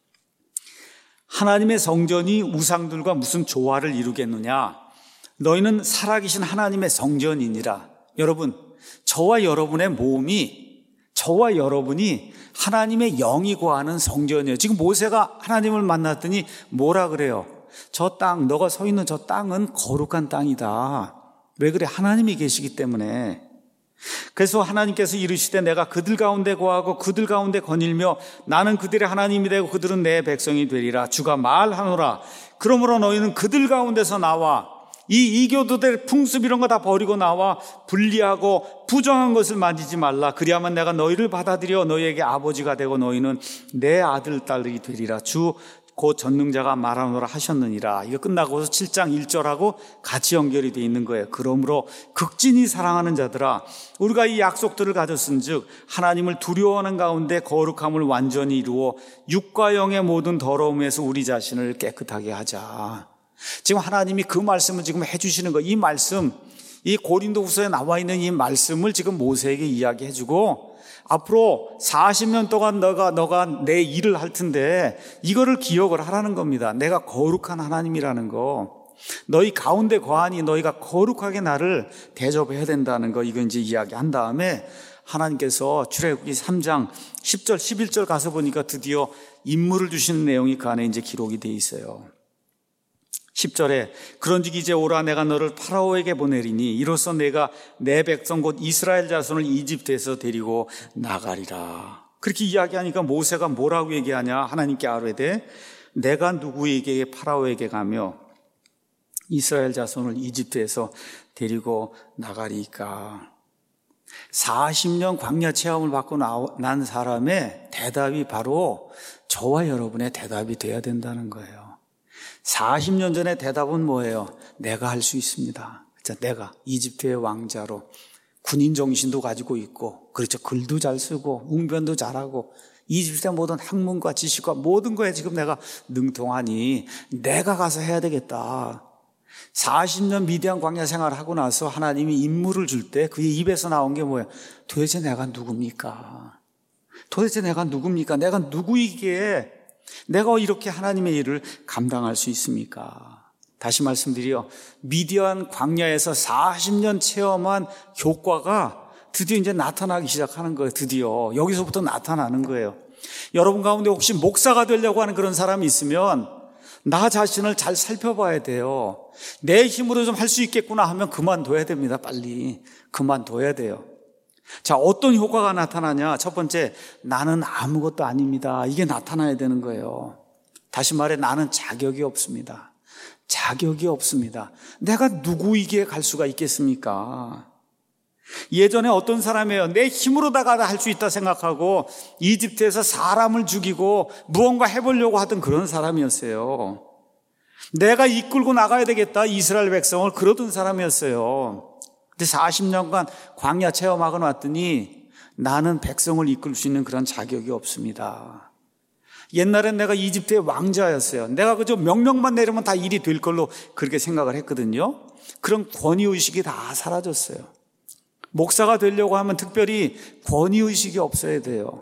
Speaker 1: 하나님의 성전이 우상들과 무슨 조화를 이루겠느냐? 너희는 살아계신 하나님의 성전이니라. 여러분, 저와 여러분의 몸이, 저와 여러분이 하나님의 영이 거하는 성전이에요. 지금 모세가 하나님을 만났더니 뭐라 그래요? 저 땅, 너가 서 있는 저 땅은 거룩한 땅이다. 왜 그래? 하나님이 계시기 때문에. 그래서 하나님께서 이르시되 내가 그들 가운데 거하고 그들 가운데 거닐며 나는 그들의 하나님이 되고 그들은 내 백성이 되리라. 주가 말하노라. 그러므로 너희는 그들 가운데서 나와 이 이교도들 풍습 이런 거 다 버리고 나와 불리하고 부정한 것을 만지지 말라. 그리하면 내가 너희를 받아들여 너희에게 아버지가 되고 너희는 내 아들 딸이 되리라. 주 곧 전능자가 말하노라 하셨느니라. 이거 끝나고서 칠 장 일 절하고 같이 연결이 되어 있는 거예요. 그러므로 극진히 사랑하는 자들아, 우리가 이 약속들을 가졌은즉 하나님을 두려워하는 가운데 거룩함을 완전히 이루어 육과 영의 모든 더러움에서 우리 자신을 깨끗하게 하자. 지금 하나님이 그 말씀을 지금 해주시는 거예요. 이 말씀, 이 고린도후서에 나와 있는 이 말씀을 지금 모세에게 이야기해주고 앞으로 사십 년 동안 너가 너가 내 일을 할 텐데 이거를 기억을 하라는 겁니다. 내가 거룩한 하나님이라는 거, 너희 가운데 거하니 너희가 거룩하게 나를 대접해야 된다는 거, 이거 이제 이야기한 다음에 하나님께서 출애굽기 삼 장 십 절 십일 절 가서 보니까 드디어 임무를 주시는 내용이 그 안에 이제 기록이 돼 있어요. 십 절에 그런즉 이제 오라 내가 너를 파라오에게 보내리니 이로써 내가 내 백성 곧 이스라엘 자손을 이집트에서 데리고 나가리라. 그렇게 이야기하니까 모세가 뭐라고 얘기하냐? 하나님께 아뢰되 내가 누구에게 파라오에게 가며 이스라엘 자손을 이집트에서 데리고 나가리까? 사십 년 광야 체험을 받고 난 사람의 대답이 바로 저와 여러분의 대답이 돼야 된다는 거예요. 사십 년 전의 대답은 뭐예요? 내가 할 수 있습니다. 자, 내가 이집트의 왕자로 군인 정신도 가지고 있고, 그렇죠, 글도 잘 쓰고 웅변도 잘하고 이집트의 모든 학문과 지식과 모든 거에 지금 내가 능통하니 내가 가서 해야 되겠다. 사십 년 미디안 광야 생활을 하고 나서 하나님이 임무를 줄 때 그의 입에서 나온 게 뭐예요? 도대체 내가 누굽니까? 도대체 내가 누굽니까? 내가 누구이기에 내가 이렇게 하나님의 일을 감당할 수 있습니까? 다시 말씀드려, 미디안 광야에서 사십 년 체험한 효과가 드디어 이제 나타나기 시작하는 거예요. 드디어 여기서부터 나타나는 거예요. 여러분 가운데 혹시 목사가 되려고 하는 그런 사람이 있으면 나 자신을 잘 살펴봐야 돼요. 내 힘으로 좀 할 수 있겠구나 하면 그만둬야 됩니다. 빨리 그만둬야 돼요. 자, 어떤 효과가 나타나냐? 첫 번째, 나는 아무것도 아닙니다. 이게 나타나야 되는 거예요. 다시 말해, 나는 자격이 없습니다. 자격이 없습니다. 내가 누구이기에 갈 수가 있겠습니까? 예전에 어떤 사람이에요. 내 힘으로다가 할 수 있다 생각하고 이집트에서 사람을 죽이고 무언가 해보려고 하던 그런 사람이었어요. 내가 이끌고 나가야 되겠다, 이스라엘 백성을, 그러던 사람이었어요. 근데 사십 년간 광야 체험하고 왔더니 나는 백성을 이끌 수 있는 그런 자격이 없습니다. 옛날엔 내가 이집트의 왕자였어요. 내가 그저 명령만 내리면 다 일이 될 걸로 그렇게 생각을 했거든요. 그런 권위의식이 다 사라졌어요. 목사가 되려고 하면 특별히 권위의식이 없어야 돼요.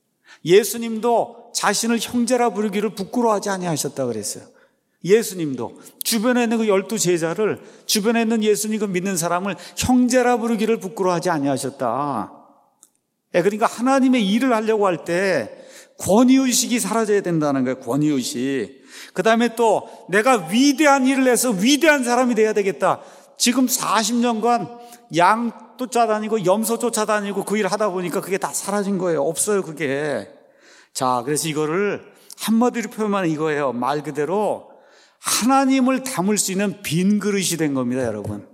Speaker 1: 예수님도 자신을 형제라 부르기를 부끄러워하지 아니하셨다 그랬어요. 예수님도 주변에 있는 그 열두 제자를, 주변에 있는 예수님을 믿는 사람을 형제라 부르기를 부끄러워하지 아니하셨다. 그러니까 하나님의 일을 하려고 할 때 권위의식이 사라져야 된다는 거예요. 권위의식. 그 다음에 또 내가 위대한 일을 해서 위대한 사람이 돼야 되겠다. 지금 사십 년간 양 쫓아다니고 염소 쫓아다니고 그 일을 하다 보니까 그게 다 사라진 거예요. 없어요, 그게. 자, 그래서 이거를 한마디로 표현하면 이거예요. 말 그대로 하나님을 담을 수 있는 빈 그릇이 된 겁니다, 여러분.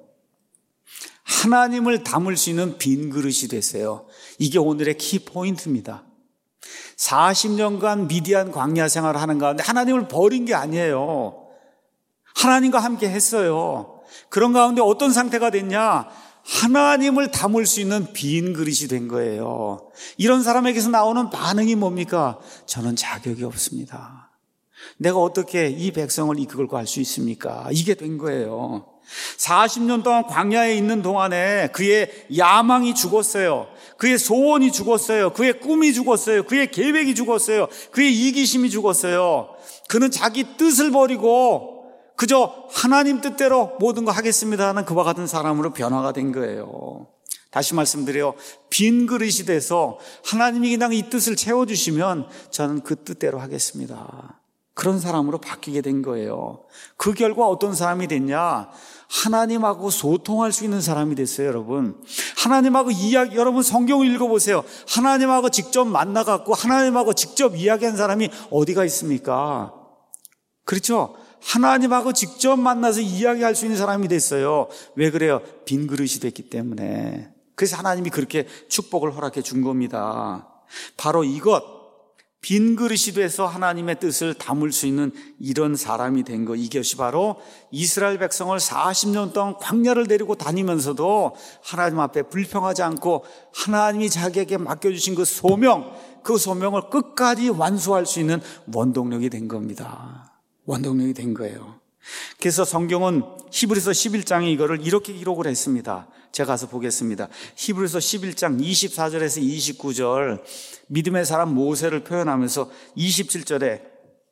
Speaker 1: 하나님을 담을 수 있는 빈 그릇이 됐어요. 이게 오늘의 키포인트입니다. 사십 년간 미디안 광야 생활을 하는 가운데 하나님을 버린 게 아니에요. 하나님과 함께 했어요. 그런 가운데 어떤 상태가 됐냐? 하나님을 담을 수 있는 빈 그릇이 된 거예요. 이런 사람에게서 나오는 반응이 뭡니까? 저는 자격이 없습니다. 내가 어떻게 이 백성을 이끌고 갈 수 있습니까? 이게 된 거예요. 사십 년 동안 광야에 있는 동안에 그의 야망이 죽었어요. 그의 소원이 죽었어요. 그의 꿈이 죽었어요. 그의 계획이 죽었어요. 그의 이기심이 죽었어요. 그는 자기 뜻을 버리고 그저 하나님 뜻대로 모든 거 하겠습니다 하는 그와 같은 사람으로 변화가 된 거예요. 다시 말씀드려요. 빈 그릇이 돼서 하나님이 그냥 이 뜻을 채워주시면 저는 그 뜻대로 하겠습니다. 그런 사람으로 바뀌게 된 거예요. 그 결과 어떤 사람이 됐냐? 하나님하고 소통할 수 있는 사람이 됐어요, 여러분. 하나님하고 이야기, 여러분 성경을 읽어보세요. 하나님하고 직접 만나갖고 하나님하고 직접 이야기한 사람이 어디가 있습니까? 그렇죠? 하나님하고 직접 만나서 이야기할 수 있는 사람이 됐어요. 왜 그래요? 빈 그릇이 됐기 때문에. 그래서 하나님이 그렇게 축복을 허락해 준 겁니다. 바로 이것, 빈 그릇이 돼서 하나님의 뜻을 담을 수 있는 이런 사람이 된 거, 이것이 바로 이스라엘 백성을 사십 년 동안 광야를 데리고 다니면서도 하나님 앞에 불평하지 않고 하나님이 자기에게 맡겨주신 그 소명, 그 소명을 끝까지 완수할 수 있는 원동력이 된 겁니다. 원동력이 된 거예요. 그래서 성경은 히브리서 십일 장에 이거를 이렇게 기록을 했습니다. 제가 가서 보겠습니다. 히브리서 십일 장 이십사 절에서 이십구 절, 믿음의 사람 모세를 표현하면서 이십칠 절에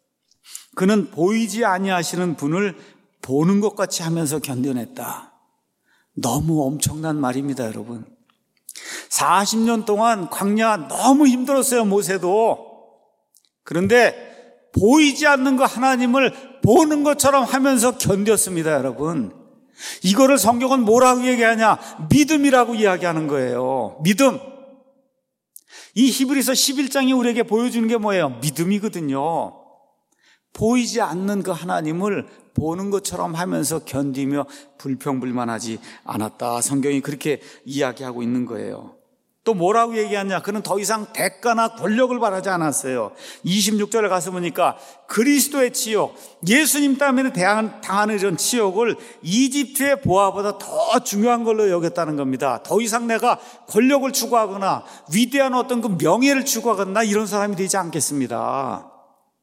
Speaker 1: 그는 보이지 아니하시는 분을 보는 것 같이 하면서 견뎌냈다. 너무 엄청난 말입니다, 여러분. 사십 년 동안 광야 너무 힘들었어요, 모세도. 그런데 보이지 않는 그 하나님을 보는 것처럼 하면서 견뎠습니다, 여러분. 이거를 성경은 뭐라고 얘기하냐? 믿음이라고 이야기하는 거예요. 믿음. 이 히브리서 십일 장이 우리에게 보여주는 게 뭐예요? 믿음이거든요. 보이지 않는 그 하나님을 보는 것처럼 하면서 견디며 불평불만하지 않았다. 성경이 그렇게 이야기하고 있는 거예요. 또 뭐라고 얘기하냐? 그는 더 이상 대가나 권력을 바라지 않았어요. 이십육 절에 가서 보니까 그리스도의 치욕, 예수님 때문에 당하는 이런 치욕을 이집트의 보화보다 더 중요한 걸로 여겼다는 겁니다. 더 이상 내가 권력을 추구하거나 위대한 어떤 그 명예를 추구하거나 이런 사람이 되지 않겠습니다.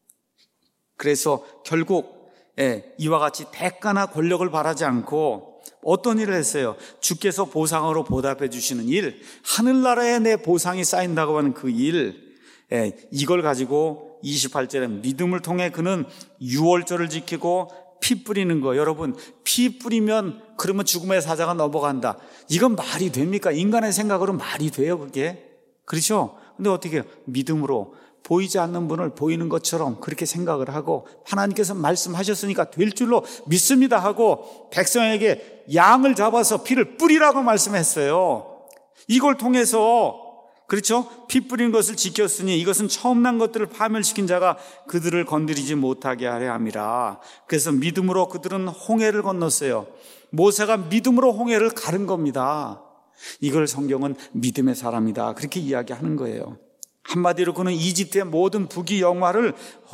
Speaker 1: 그래서 결국 예, 이와 같이 대가나 권력을 바라지 않고 어떤 일을 했어요? 주께서 보상으로 보답해 주시는 일, 하늘나라에 내 보상이 쌓인다고 하는 그 일, 예, 이걸 가지고 이십팔 절에 믿음을 통해 그는 유월절을 지키고 피 뿌리는 거. 여러분, 피 뿌리면 그러면 죽음의 사자가 넘어간다. 이건 말이 됩니까? 인간의 생각으로 말이 돼요, 그게? 그렇죠? 근데 어떻게 해요? 믿음으로 보이지 않는 분을 보이는 것처럼 그렇게 생각을 하고 하나님께서 말씀하셨으니까 될 줄로 믿습니다 하고 백성에게 양을 잡아서 피를 뿌리라고 말씀했어요. 이걸 통해서 그렇죠? 피 뿌린 것을 지켰으니 이것은 처음 난 것들을 파멸시킨 자가 그들을 건드리지 못하게 하려 함이라. 그래서 믿음으로 그들은 홍해를 건넜어요. 모세가 믿음으로 홍해를 가른 겁니다. 이걸 성경은 믿음의 사람이다 그렇게 이야기하는 거예요. 한마디로 그는 이집트의 모든 부귀 영화를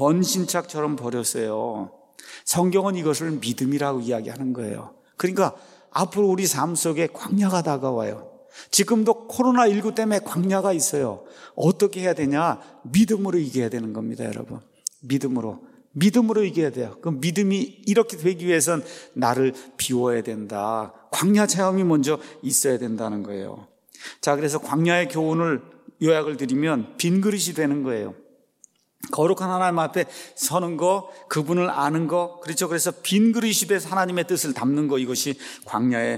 Speaker 1: 헌신짝처럼 버렸어요. 성경은 이것을 믿음이라고 이야기하는 거예요. 그러니까 앞으로 우리 삶 속에 광야가 다가와요. 지금도 코로나십구 때문에 광야가 있어요. 어떻게 해야 되냐? 믿음으로 이겨야 되는 겁니다, 여러분. 믿음으로. 믿음으로 이겨야 돼요. 그 믿음이 이렇게 되기 위해선 나를 비워야 된다. 광야 체험이 먼저 있어야 된다는 거예요. 자, 그래서 광야의 교훈을 요약을 드리면 빈 그릇이 되는 거예요. 거룩한 하나님 앞에 서는 거, 그분을 아는 거, 그렇죠. 그래서 빈 그릇이 돼서 하나님의 뜻을 담는 거, 이것이 광야의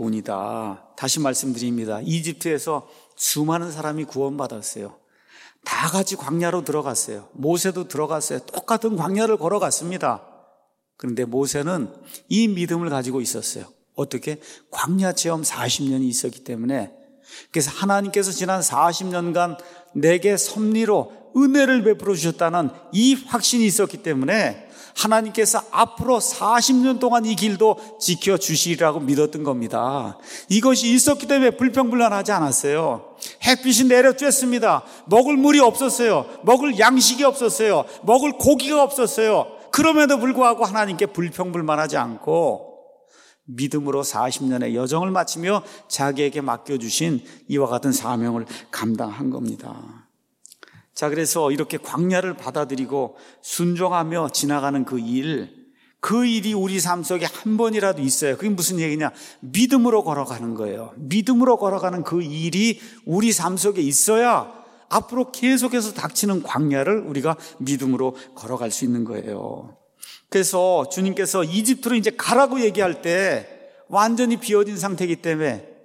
Speaker 1: 교훈이다. 다시 말씀드립니다. 이집트에서 수많은 사람이 구원받았어요. 다 같이 광야로 들어갔어요. 모세도 들어갔어요. 똑같은 광야를 걸어갔습니다. 그런데 모세는 이 믿음을 가지고 있었어요. 어떻게? 광야 체험 사십 년이 있었기 때문에. 그래서 하나님께서 지난 사십 년간 내게 섭리로 은혜를 베풀어 주셨다는 이 확신이 있었기 때문에 하나님께서 앞으로 사십 년 동안 이 길도 지켜주시리라고 믿었던 겁니다. 이것이 있었기 때문에 불평불만하지 않았어요. 햇빛이 내려쬐습니다. 먹을 물이 없었어요. 먹을 양식이 없었어요. 먹을 고기가 없었어요. 그럼에도 불구하고 하나님께 불평불만하지 않고 믿음으로 사십 년의 여정을 마치며 자기에게 맡겨주신 이와 같은 사명을 감당한 겁니다. 자, 그래서 이렇게 광야를 받아들이고 순종하며 지나가는 그 일, 그 일이 우리 삶 속에 한 번이라도 있어요. 그게 무슨 얘기냐? 믿음으로 걸어가는 거예요. 믿음으로 걸어가는 그 일이 우리 삶 속에 있어야 앞으로 계속해서 닥치는 광야를 우리가 믿음으로 걸어갈 수 있는 거예요. 그래서 주님께서 이집트로 이제 가라고 얘기할 때 완전히 비어진 상태이기 때문에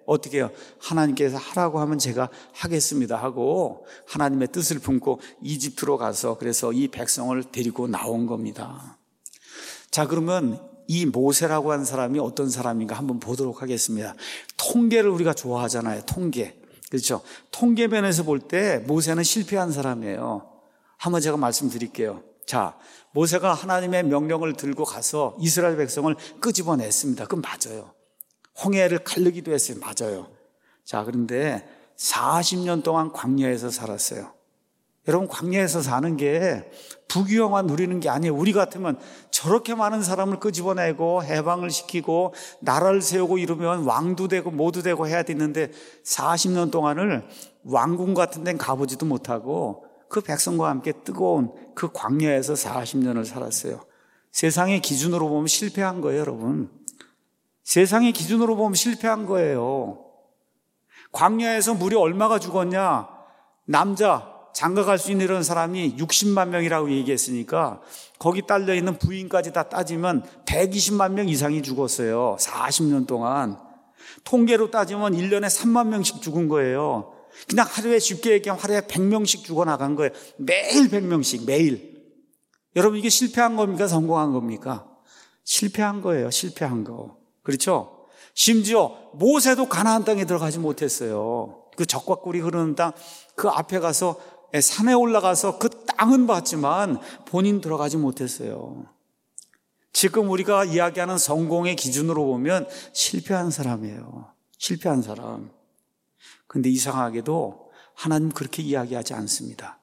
Speaker 1: 어떻게 해요? 하나님께서 하라고 하면 제가 하겠습니다 하고 하나님의 뜻을 품고 이집트로 가서 그래서 이 백성을 데리고 나온 겁니다. 자, 그러면 이 모세라고 하는 사람이 어떤 사람인가 한번 보도록 하겠습니다. 통계를 우리가 좋아하잖아요. 통계. 그렇죠? 통계 면에서 볼 때 모세는 실패한 사람이에요. 한번 제가 말씀드릴게요. 자, 모세가 하나님의 명령을 들고 가서 이스라엘 백성을 끄집어냈습니다. 그건 맞아요. 홍해를 가르기도 했어요. 맞아요. 자, 그런데 사십 년 동안 광야에서 살았어요. 여러분, 광야에서 사는 게 부귀영화 누리는 게 아니에요. 우리 같으면 저렇게 많은 사람을 끄집어내고 해방을 시키고 나라를 세우고 이러면 왕도 되고 모두 되고 해야 되는데 사십 년 동안을 왕궁 같은 데는 가보지도 못하고 그 백성과 함께 뜨거운 그 광야에서 사십 년을 살았어요. 세상의 기준으로 보면 실패한 거예요, 여러분. 세상의 기준으로 보면 실패한 거예요. 광야에서 무려 얼마가 죽었냐? 남자 장가갈 수 있는 이런 사람이 육십만 명이라고 얘기했으니까 거기 딸려있는 부인까지 다 따지면 백이십만 명 이상이 죽었어요. 사십 년 동안. 통계로 따지면 일 년에 삼만 명씩 죽은 거예요. 그냥 하루에 쉽게 얘기하면 하루에 백 명씩 죽어나간 거예요. 매일 백 명씩 매일. 여러분, 이게 실패한 겁니까? 성공한 겁니까? 실패한 거예요. 실패한 거. 그렇죠? 심지어 모세도 가나안 땅에 들어가지 못했어요. 그 적과 꿀이 흐르는 땅 그 앞에 가서 산에 올라가서 그 땅은 봤지만 본인 들어가지 못했어요. 지금 우리가 이야기하는 성공의 기준으로 보면 실패한 사람이에요. 실패한 사람. 근데 이상하게도 하나님 그렇게 이야기하지 않습니다.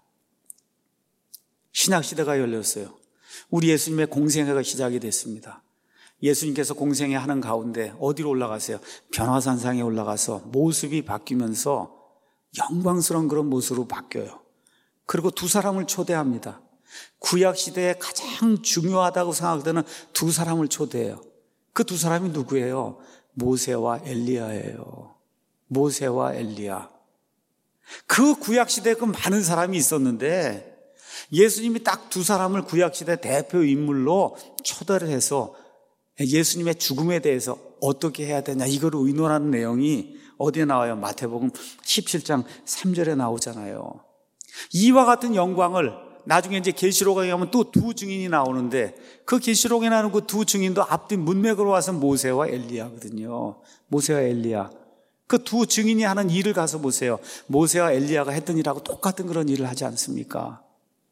Speaker 1: 신학시대가 열렸어요. 우리 예수님의 공생애가 시작이 됐습니다. 예수님께서 공생애 하는 가운데 어디로 올라가세요? 변화산상에 올라가서 모습이 바뀌면서 영광스러운 그런 모습으로 바뀌어요. 그리고 두 사람을 초대합니다. 구약시대에 가장 중요하다고 생각되는 두 사람을 초대해요. 그 두 사람이 누구예요? 모세와 엘리야예요. 모세와 엘리야. 그 구약시대에 그 많은 사람이 있었는데 예수님이 딱 두 사람을 구약시대 대표 인물로 초대를 해서 예수님의 죽음에 대해서 어떻게 해야 되냐 이걸 의논하는 내용이 어디에 나와요? 마태복음 십칠 장 삼 절에 나오잖아요. 이와 같은 영광을 나중에 이제 계시록에 가면 또 두 증인이 나오는데 그 계시록에 나오는 그 두 증인도 앞뒤 문맥으로 와서 모세와 엘리야거든요. 모세와 엘리야. 그 두 증인이 하는 일을 가서 보세요. 모세와 엘리야가 했던 일하고 똑같은 그런 일을 하지 않습니까?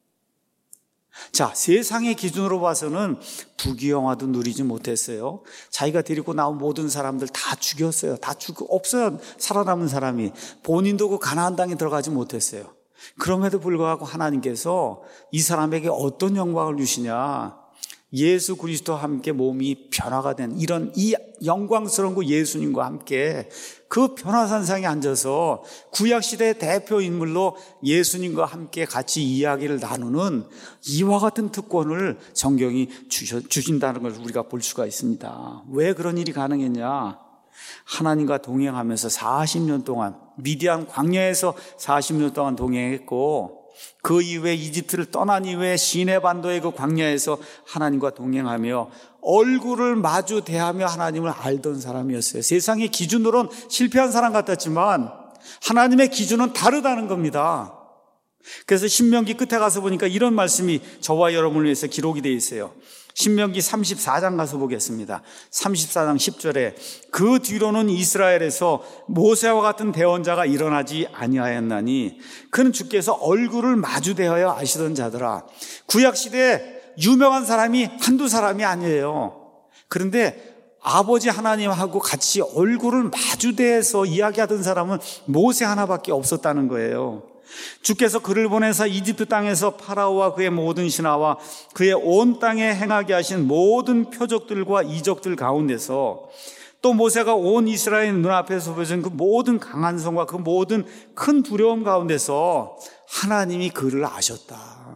Speaker 1: 자, 세상의 기준으로 봐서는 부귀영화도 누리지 못했어요. 자기가 데리고 나온 모든 사람들 다 죽였어요. 다 죽, 없어요. 살아남은 사람이. 본인도 그 가나안 땅에 들어가지 못했어요. 그럼에도 불구하고 하나님께서 이 사람에게 어떤 영광을 주시냐? 예수 그리스도와 함께 몸이 변화가 된 이런 이 영광스러운 그 예수님과 함께 그 변화산상에 앉아서 구약시대의 대표 인물로 예수님과 함께 같이 이야기를 나누는 이와 같은 특권을 성경이 주셔, 주신다는 걸 우리가 볼 수가 있습니다. 왜 그런 일이 가능했냐? 하나님과 동행하면서 사십 년 동안 미디안 광야에서 사십 년 동안 동행했고 그 이후에 이집트를 떠난 이후에 시내 반도의 그 광야에서 하나님과 동행하며 얼굴을 마주 대하며 하나님을 알던 사람이었어요. 세상의 기준으로는 실패한 사람 같았지만 하나님의 기준은 다르다는 겁니다. 그래서 신명기 끝에 가서 보니까 이런 말씀이 저와 여러분을 위해서 기록이 되어 있어요. 신명기 삼십사 장 가서 보겠습니다. 삼십사 장 십 절에 그 뒤로는 이스라엘에서 모세와 같은 대언자가 일어나지 아니하였나니 그는 주께서 얼굴을 마주 대하여 아시던 자더라. 구약시대에 유명한 사람이 한두 사람이 아니에요. 그런데 아버지 하나님하고 같이 얼굴을 마주 대해서 이야기하던 사람은 모세 하나밖에 없었다는 거예요. 주께서 그를 보내사 이집트 땅에서 파라오와 그의 모든 신하와 그의 온 땅에 행하게 하신 모든 표적들과 이적들 가운데서 또 모세가 온 이스라엘 눈앞에서 보여준 그 모든 강한 성과 그 모든 큰 두려움 가운데서 하나님이 그를 아셨다.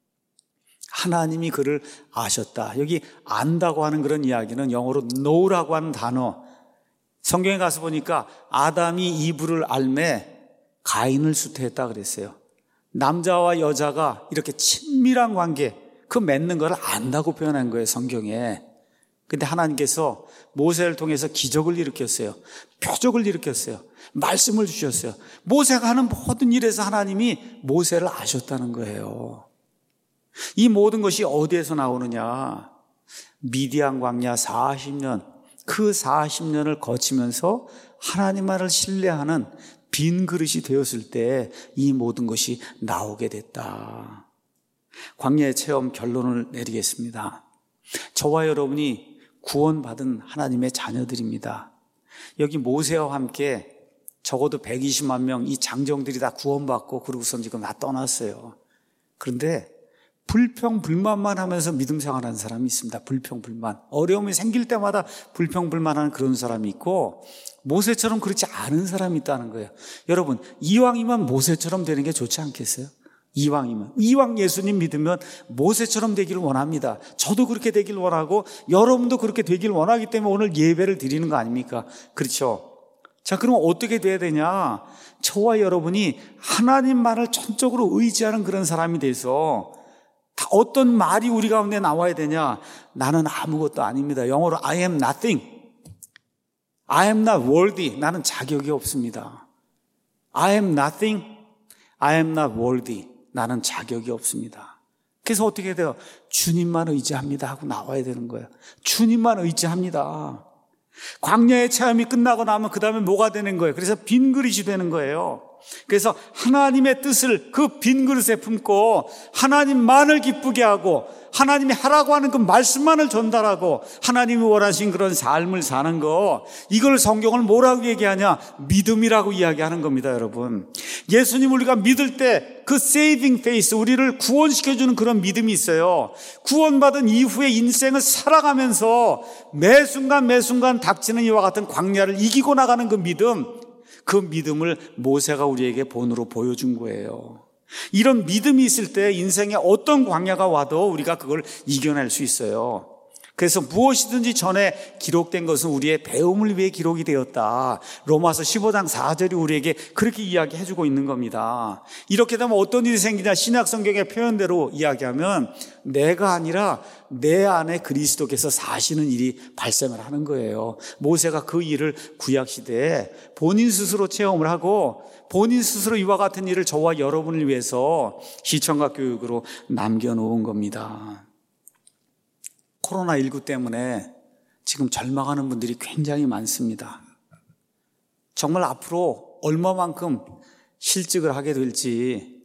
Speaker 1: 하나님이 그를 아셨다. 여기 안다고 하는 그런 이야기는 영어로 know라고 하는 단어. 성경에 가서 보니까 아담이 이브를 알매 가인을 수태했다 그랬어요. 남자와 여자가 이렇게 친밀한 관계, 그 맺는 걸 안다고 표현한 거예요, 성경에. 근데 하나님께서 모세를 통해서 기적을 일으켰어요. 표적을 일으켰어요. 말씀을 주셨어요. 모세가 하는 모든 일에서 하나님이 모세를 아셨다는 거예요. 이 모든 것이 어디에서 나오느냐? 미디안 광야 사십 년, 그 사십 년을 거치면서 하나님만을 신뢰하는 빈 그릇이 되었을 때 이 모든 것이 나오게 됐다. 광야의 체험 결론을 내리겠습니다. 저와 여러분이 구원받은 하나님의 자녀들입니다. 여기 모세와 함께 적어도 백이십만 명 이 장정들이 다 구원받고 그러고선 지금 다 떠났어요. 그런데 불평불만만 하면서 믿음 생활하는 사람이 있습니다. 불평불만. 어려움이 생길 때마다 불평불만하는 그런 사람이 있고 모세처럼 그렇지 않은 사람이 있다는 거예요. 여러분, 이왕이면 모세처럼 되는 게 좋지 않겠어요? 이왕이면. 이왕 예수님 믿으면 모세처럼 되기를 원합니다. 저도 그렇게 되길 원하고 여러분도 그렇게 되길 원하기 때문에 오늘 예배를 드리는 거 아닙니까? 그렇죠? 자, 그럼 어떻게 돼야 되냐? 저와 여러분이 하나님만을 전적으로 의지하는 그런 사람이 돼서 다 어떤 말이 우리 가운데 나와야 되냐? 나는 아무것도 아닙니다. 영어로 I am nothing. I am not worthy. 나는 자격이 없습니다. I am nothing. I am not worthy. 나는 자격이 없습니다. 그래서 어떻게 돼요? 주님만 의지합니다 하고 나와야 되는 거예요. 주님만 의지합니다. 광야의 체험이 끝나고 나면 그 다음에 뭐가 되는 거예요? 그래서 빈 그릇이 되는 거예요. 그래서 하나님의 뜻을 그 빈 그릇에 품고 하나님만을 기쁘게 하고 하나님이 하라고 하는 그 말씀만을 전달하고 하나님이 원하신 그런 삶을 사는 거, 이걸 성경을 뭐라고 얘기하냐? 믿음이라고 이야기하는 겁니다, 여러분. 예수님 우리가 믿을 때 그 saving faith, 우리를 구원시켜주는 그런 믿음이 있어요. 구원받은 이후에 인생을 살아가면서 매 순간 매 순간 닥치는 이와 같은 광야를 이기고 나가는 그 믿음, 그 믿음을 모세가 우리에게 본으로 보여준 거예요. 이런 믿음이 있을 때 인생에 어떤 광야가 와도 우리가 그걸 이겨낼 수 있어요. 그래서 무엇이든지 전에 기록된 것은 우리의 배움을 위해 기록이 되었다. 로마서 십오 장 사 절이 우리에게 그렇게 이야기해주고 있는 겁니다. 이렇게 되면 어떤 일이 생기냐? 신약 성경의 표현대로 이야기하면 내가 아니라 내 안에 그리스도께서 사시는 일이 발생을 하는 거예요. 모세가 그 일을 구약시대에 본인 스스로 체험을 하고 본인 스스로 이와 같은 일을 저와 여러분을 위해서 시청각 교육으로 남겨놓은 겁니다. 코로나십구 때문에 지금 절망하는 분들이 굉장히 많습니다. 정말 앞으로 얼마만큼 실직을 하게 될지,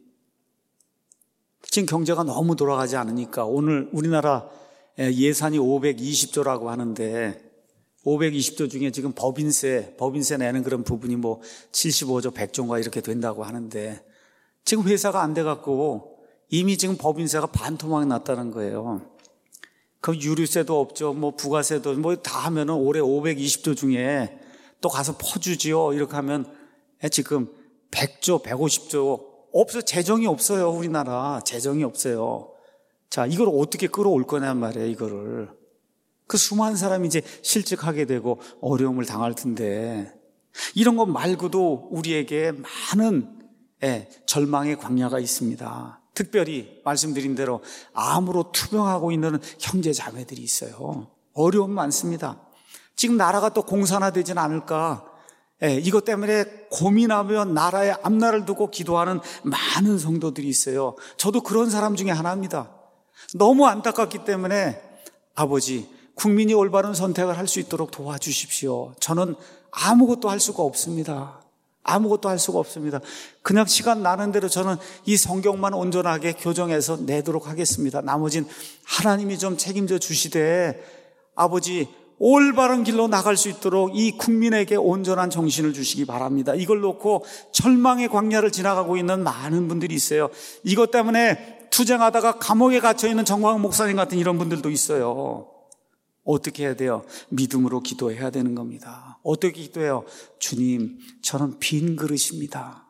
Speaker 1: 지금 경제가 너무 돌아가지 않으니까 오늘 우리나라 예산이 오백이십 조라고 하는데 오백이십 조 중에 지금 법인세, 법인세 내는 그런 부분이 뭐 칠십오 조, 백 조인가 이렇게 된다고 하는데 지금 회사가 안 돼갖고 이미 지금 법인세가 반토막이 났다는 거예요. 그 유류세도 없죠. 뭐 부가세도 뭐 다 하면은 올해 오백이십 조 중에 또 가서 퍼주지요. 이렇게 하면 지금 백 조, 백오십 조 없어. 재정이 없어요. 우리나라 재정이 없어요. 자, 이걸 어떻게 끌어올 거냐 말이에요. 이거를. 그 수많은 사람이 이제 실직하게 되고 어려움을 당할 텐데 이런 것 말고도 우리에게 많은 예, 절망의 광야가 있습니다. 특별히 말씀드린 대로 암으로 투병하고 있는 형제 자매들이 있어요. 어려움 많습니다. 지금 나라가 또 공산화되진 않을까? 예, 이것 때문에 고민하면 나라의 앞날을 두고 기도하는 많은 성도들이 있어요. 저도 그런 사람 중에 하나입니다. 너무 안타깝기 때문에 아버지, 국민이 올바른 선택을 할 수 있도록 도와주십시오. 저는 아무것도 할 수가 없습니다. 아무것도 할 수가 없습니다. 그냥 시간 나는 대로 저는 이 성경만 온전하게 교정해서 내도록 하겠습니다. 나머진 하나님이 좀 책임져 주시되 아버지 올바른 길로 나갈 수 있도록 이 국민에게 온전한 정신을 주시기 바랍니다. 이걸 놓고 절망의 광야를 지나가고 있는 많은 분들이 있어요. 이것 때문에 투쟁하다가 감옥에 갇혀있는 정광 목사님 같은 이런 분들도 있어요. 어떻게 해야 돼요? 믿음으로 기도해야 되는 겁니다. 어떻게 기도해요? 주님, 저는 빈 그릇입니다.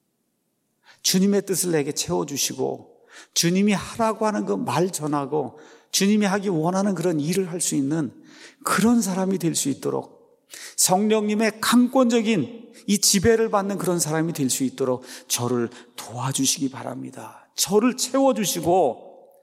Speaker 1: 주님의 뜻을 내게 채워주시고 주님이 하라고 하는 그 말 전하고 주님이 하기 원하는 그런 일을 할 수 있는 그런 사람이 될 수 있도록 성령님의 강권적인 이 지배를 받는 그런 사람이 될 수 있도록 저를 도와주시기 바랍니다. 저를 채워주시고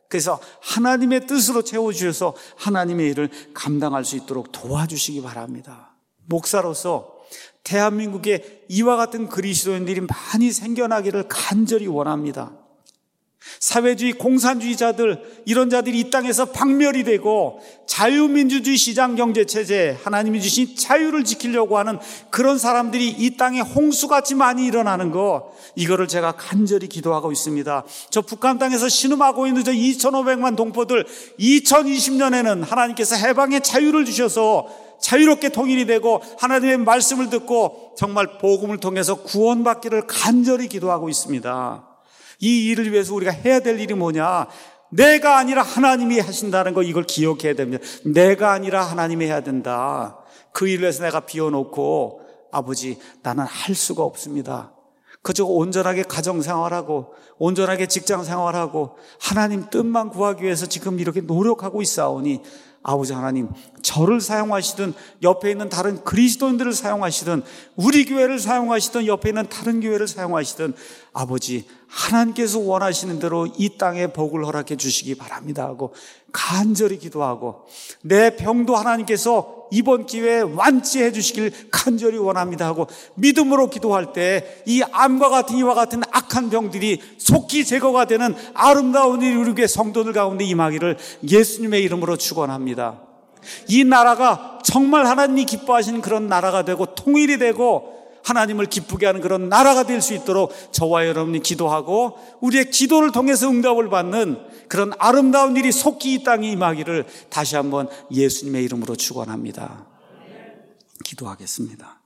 Speaker 1: 그래서 하나님의 뜻으로 채워주셔서 하나님의 일을 감당할 수 있도록 도와주시기 바랍니다. 목사로서 대한민국에 이와 같은 그리스도인들이 많이 생겨나기를 간절히 원합니다. 사회주의 공산주의자들, 이런 자들이 이 땅에서 박멸이 되고 자유민주주의 시장경제체제, 하나님이 주신 자유를 지키려고 하는 그런 사람들이 이 땅에 홍수같이 많이 일어나는 거, 이거를 제가 간절히 기도하고 있습니다. 저 북한 땅에서 신음하고 있는 저 이천오백만 동포들, 이천이십 년에는 하나님께서 해방의 자유를 주셔서 자유롭게 통일이 되고 하나님의 말씀을 듣고 정말 복음을 통해서 구원받기를 간절히 기도하고 있습니다. 이 일을 위해서 우리가 해야 될 일이 뭐냐? 내가 아니라 하나님이 하신다는 거, 이걸 기억해야 됩니다. 내가 아니라 하나님이 해야 된다. 그 일을 위해서 내가 비워놓고 아버지 나는 할 수가 없습니다. 그저 온전하게 가정생활하고 온전하게 직장생활하고 하나님 뜻만 구하기 위해서 지금 이렇게 노력하고 있사오니 아버지 하나님, 저를 사용하시든 옆에 있는 다른 그리스도인들을 사용하시든 우리 교회를 사용하시든 옆에 있는 다른 교회를 사용하시든 아버지 하나님께서 원하시는 대로 이 땅에 복을 허락해 주시기 바랍니다 하고 간절히 기도하고, 내 병도 하나님께서 이번 기회에 완치해 주시길 간절히 원합니다 하고 믿음으로 기도할 때 이 암과 같은 이와 같은 악한 병들이 속히 제거가 되는 아름다운 일이 우리 교회 성도들 가운데 임하기를 예수님의 이름으로 축원합니다. 이 나라가 정말 하나님이 기뻐하시는 그런 나라가 되고 통일이 되고 하나님을 기쁘게 하는 그런 나라가 될 수 있도록 저와 여러분이 기도하고 우리의 기도를 통해서 응답을 받는 그런 아름다운 일이 속히 이 땅에 임하기를 다시 한번 예수님의 이름으로 축원합니다. 기도하겠습니다.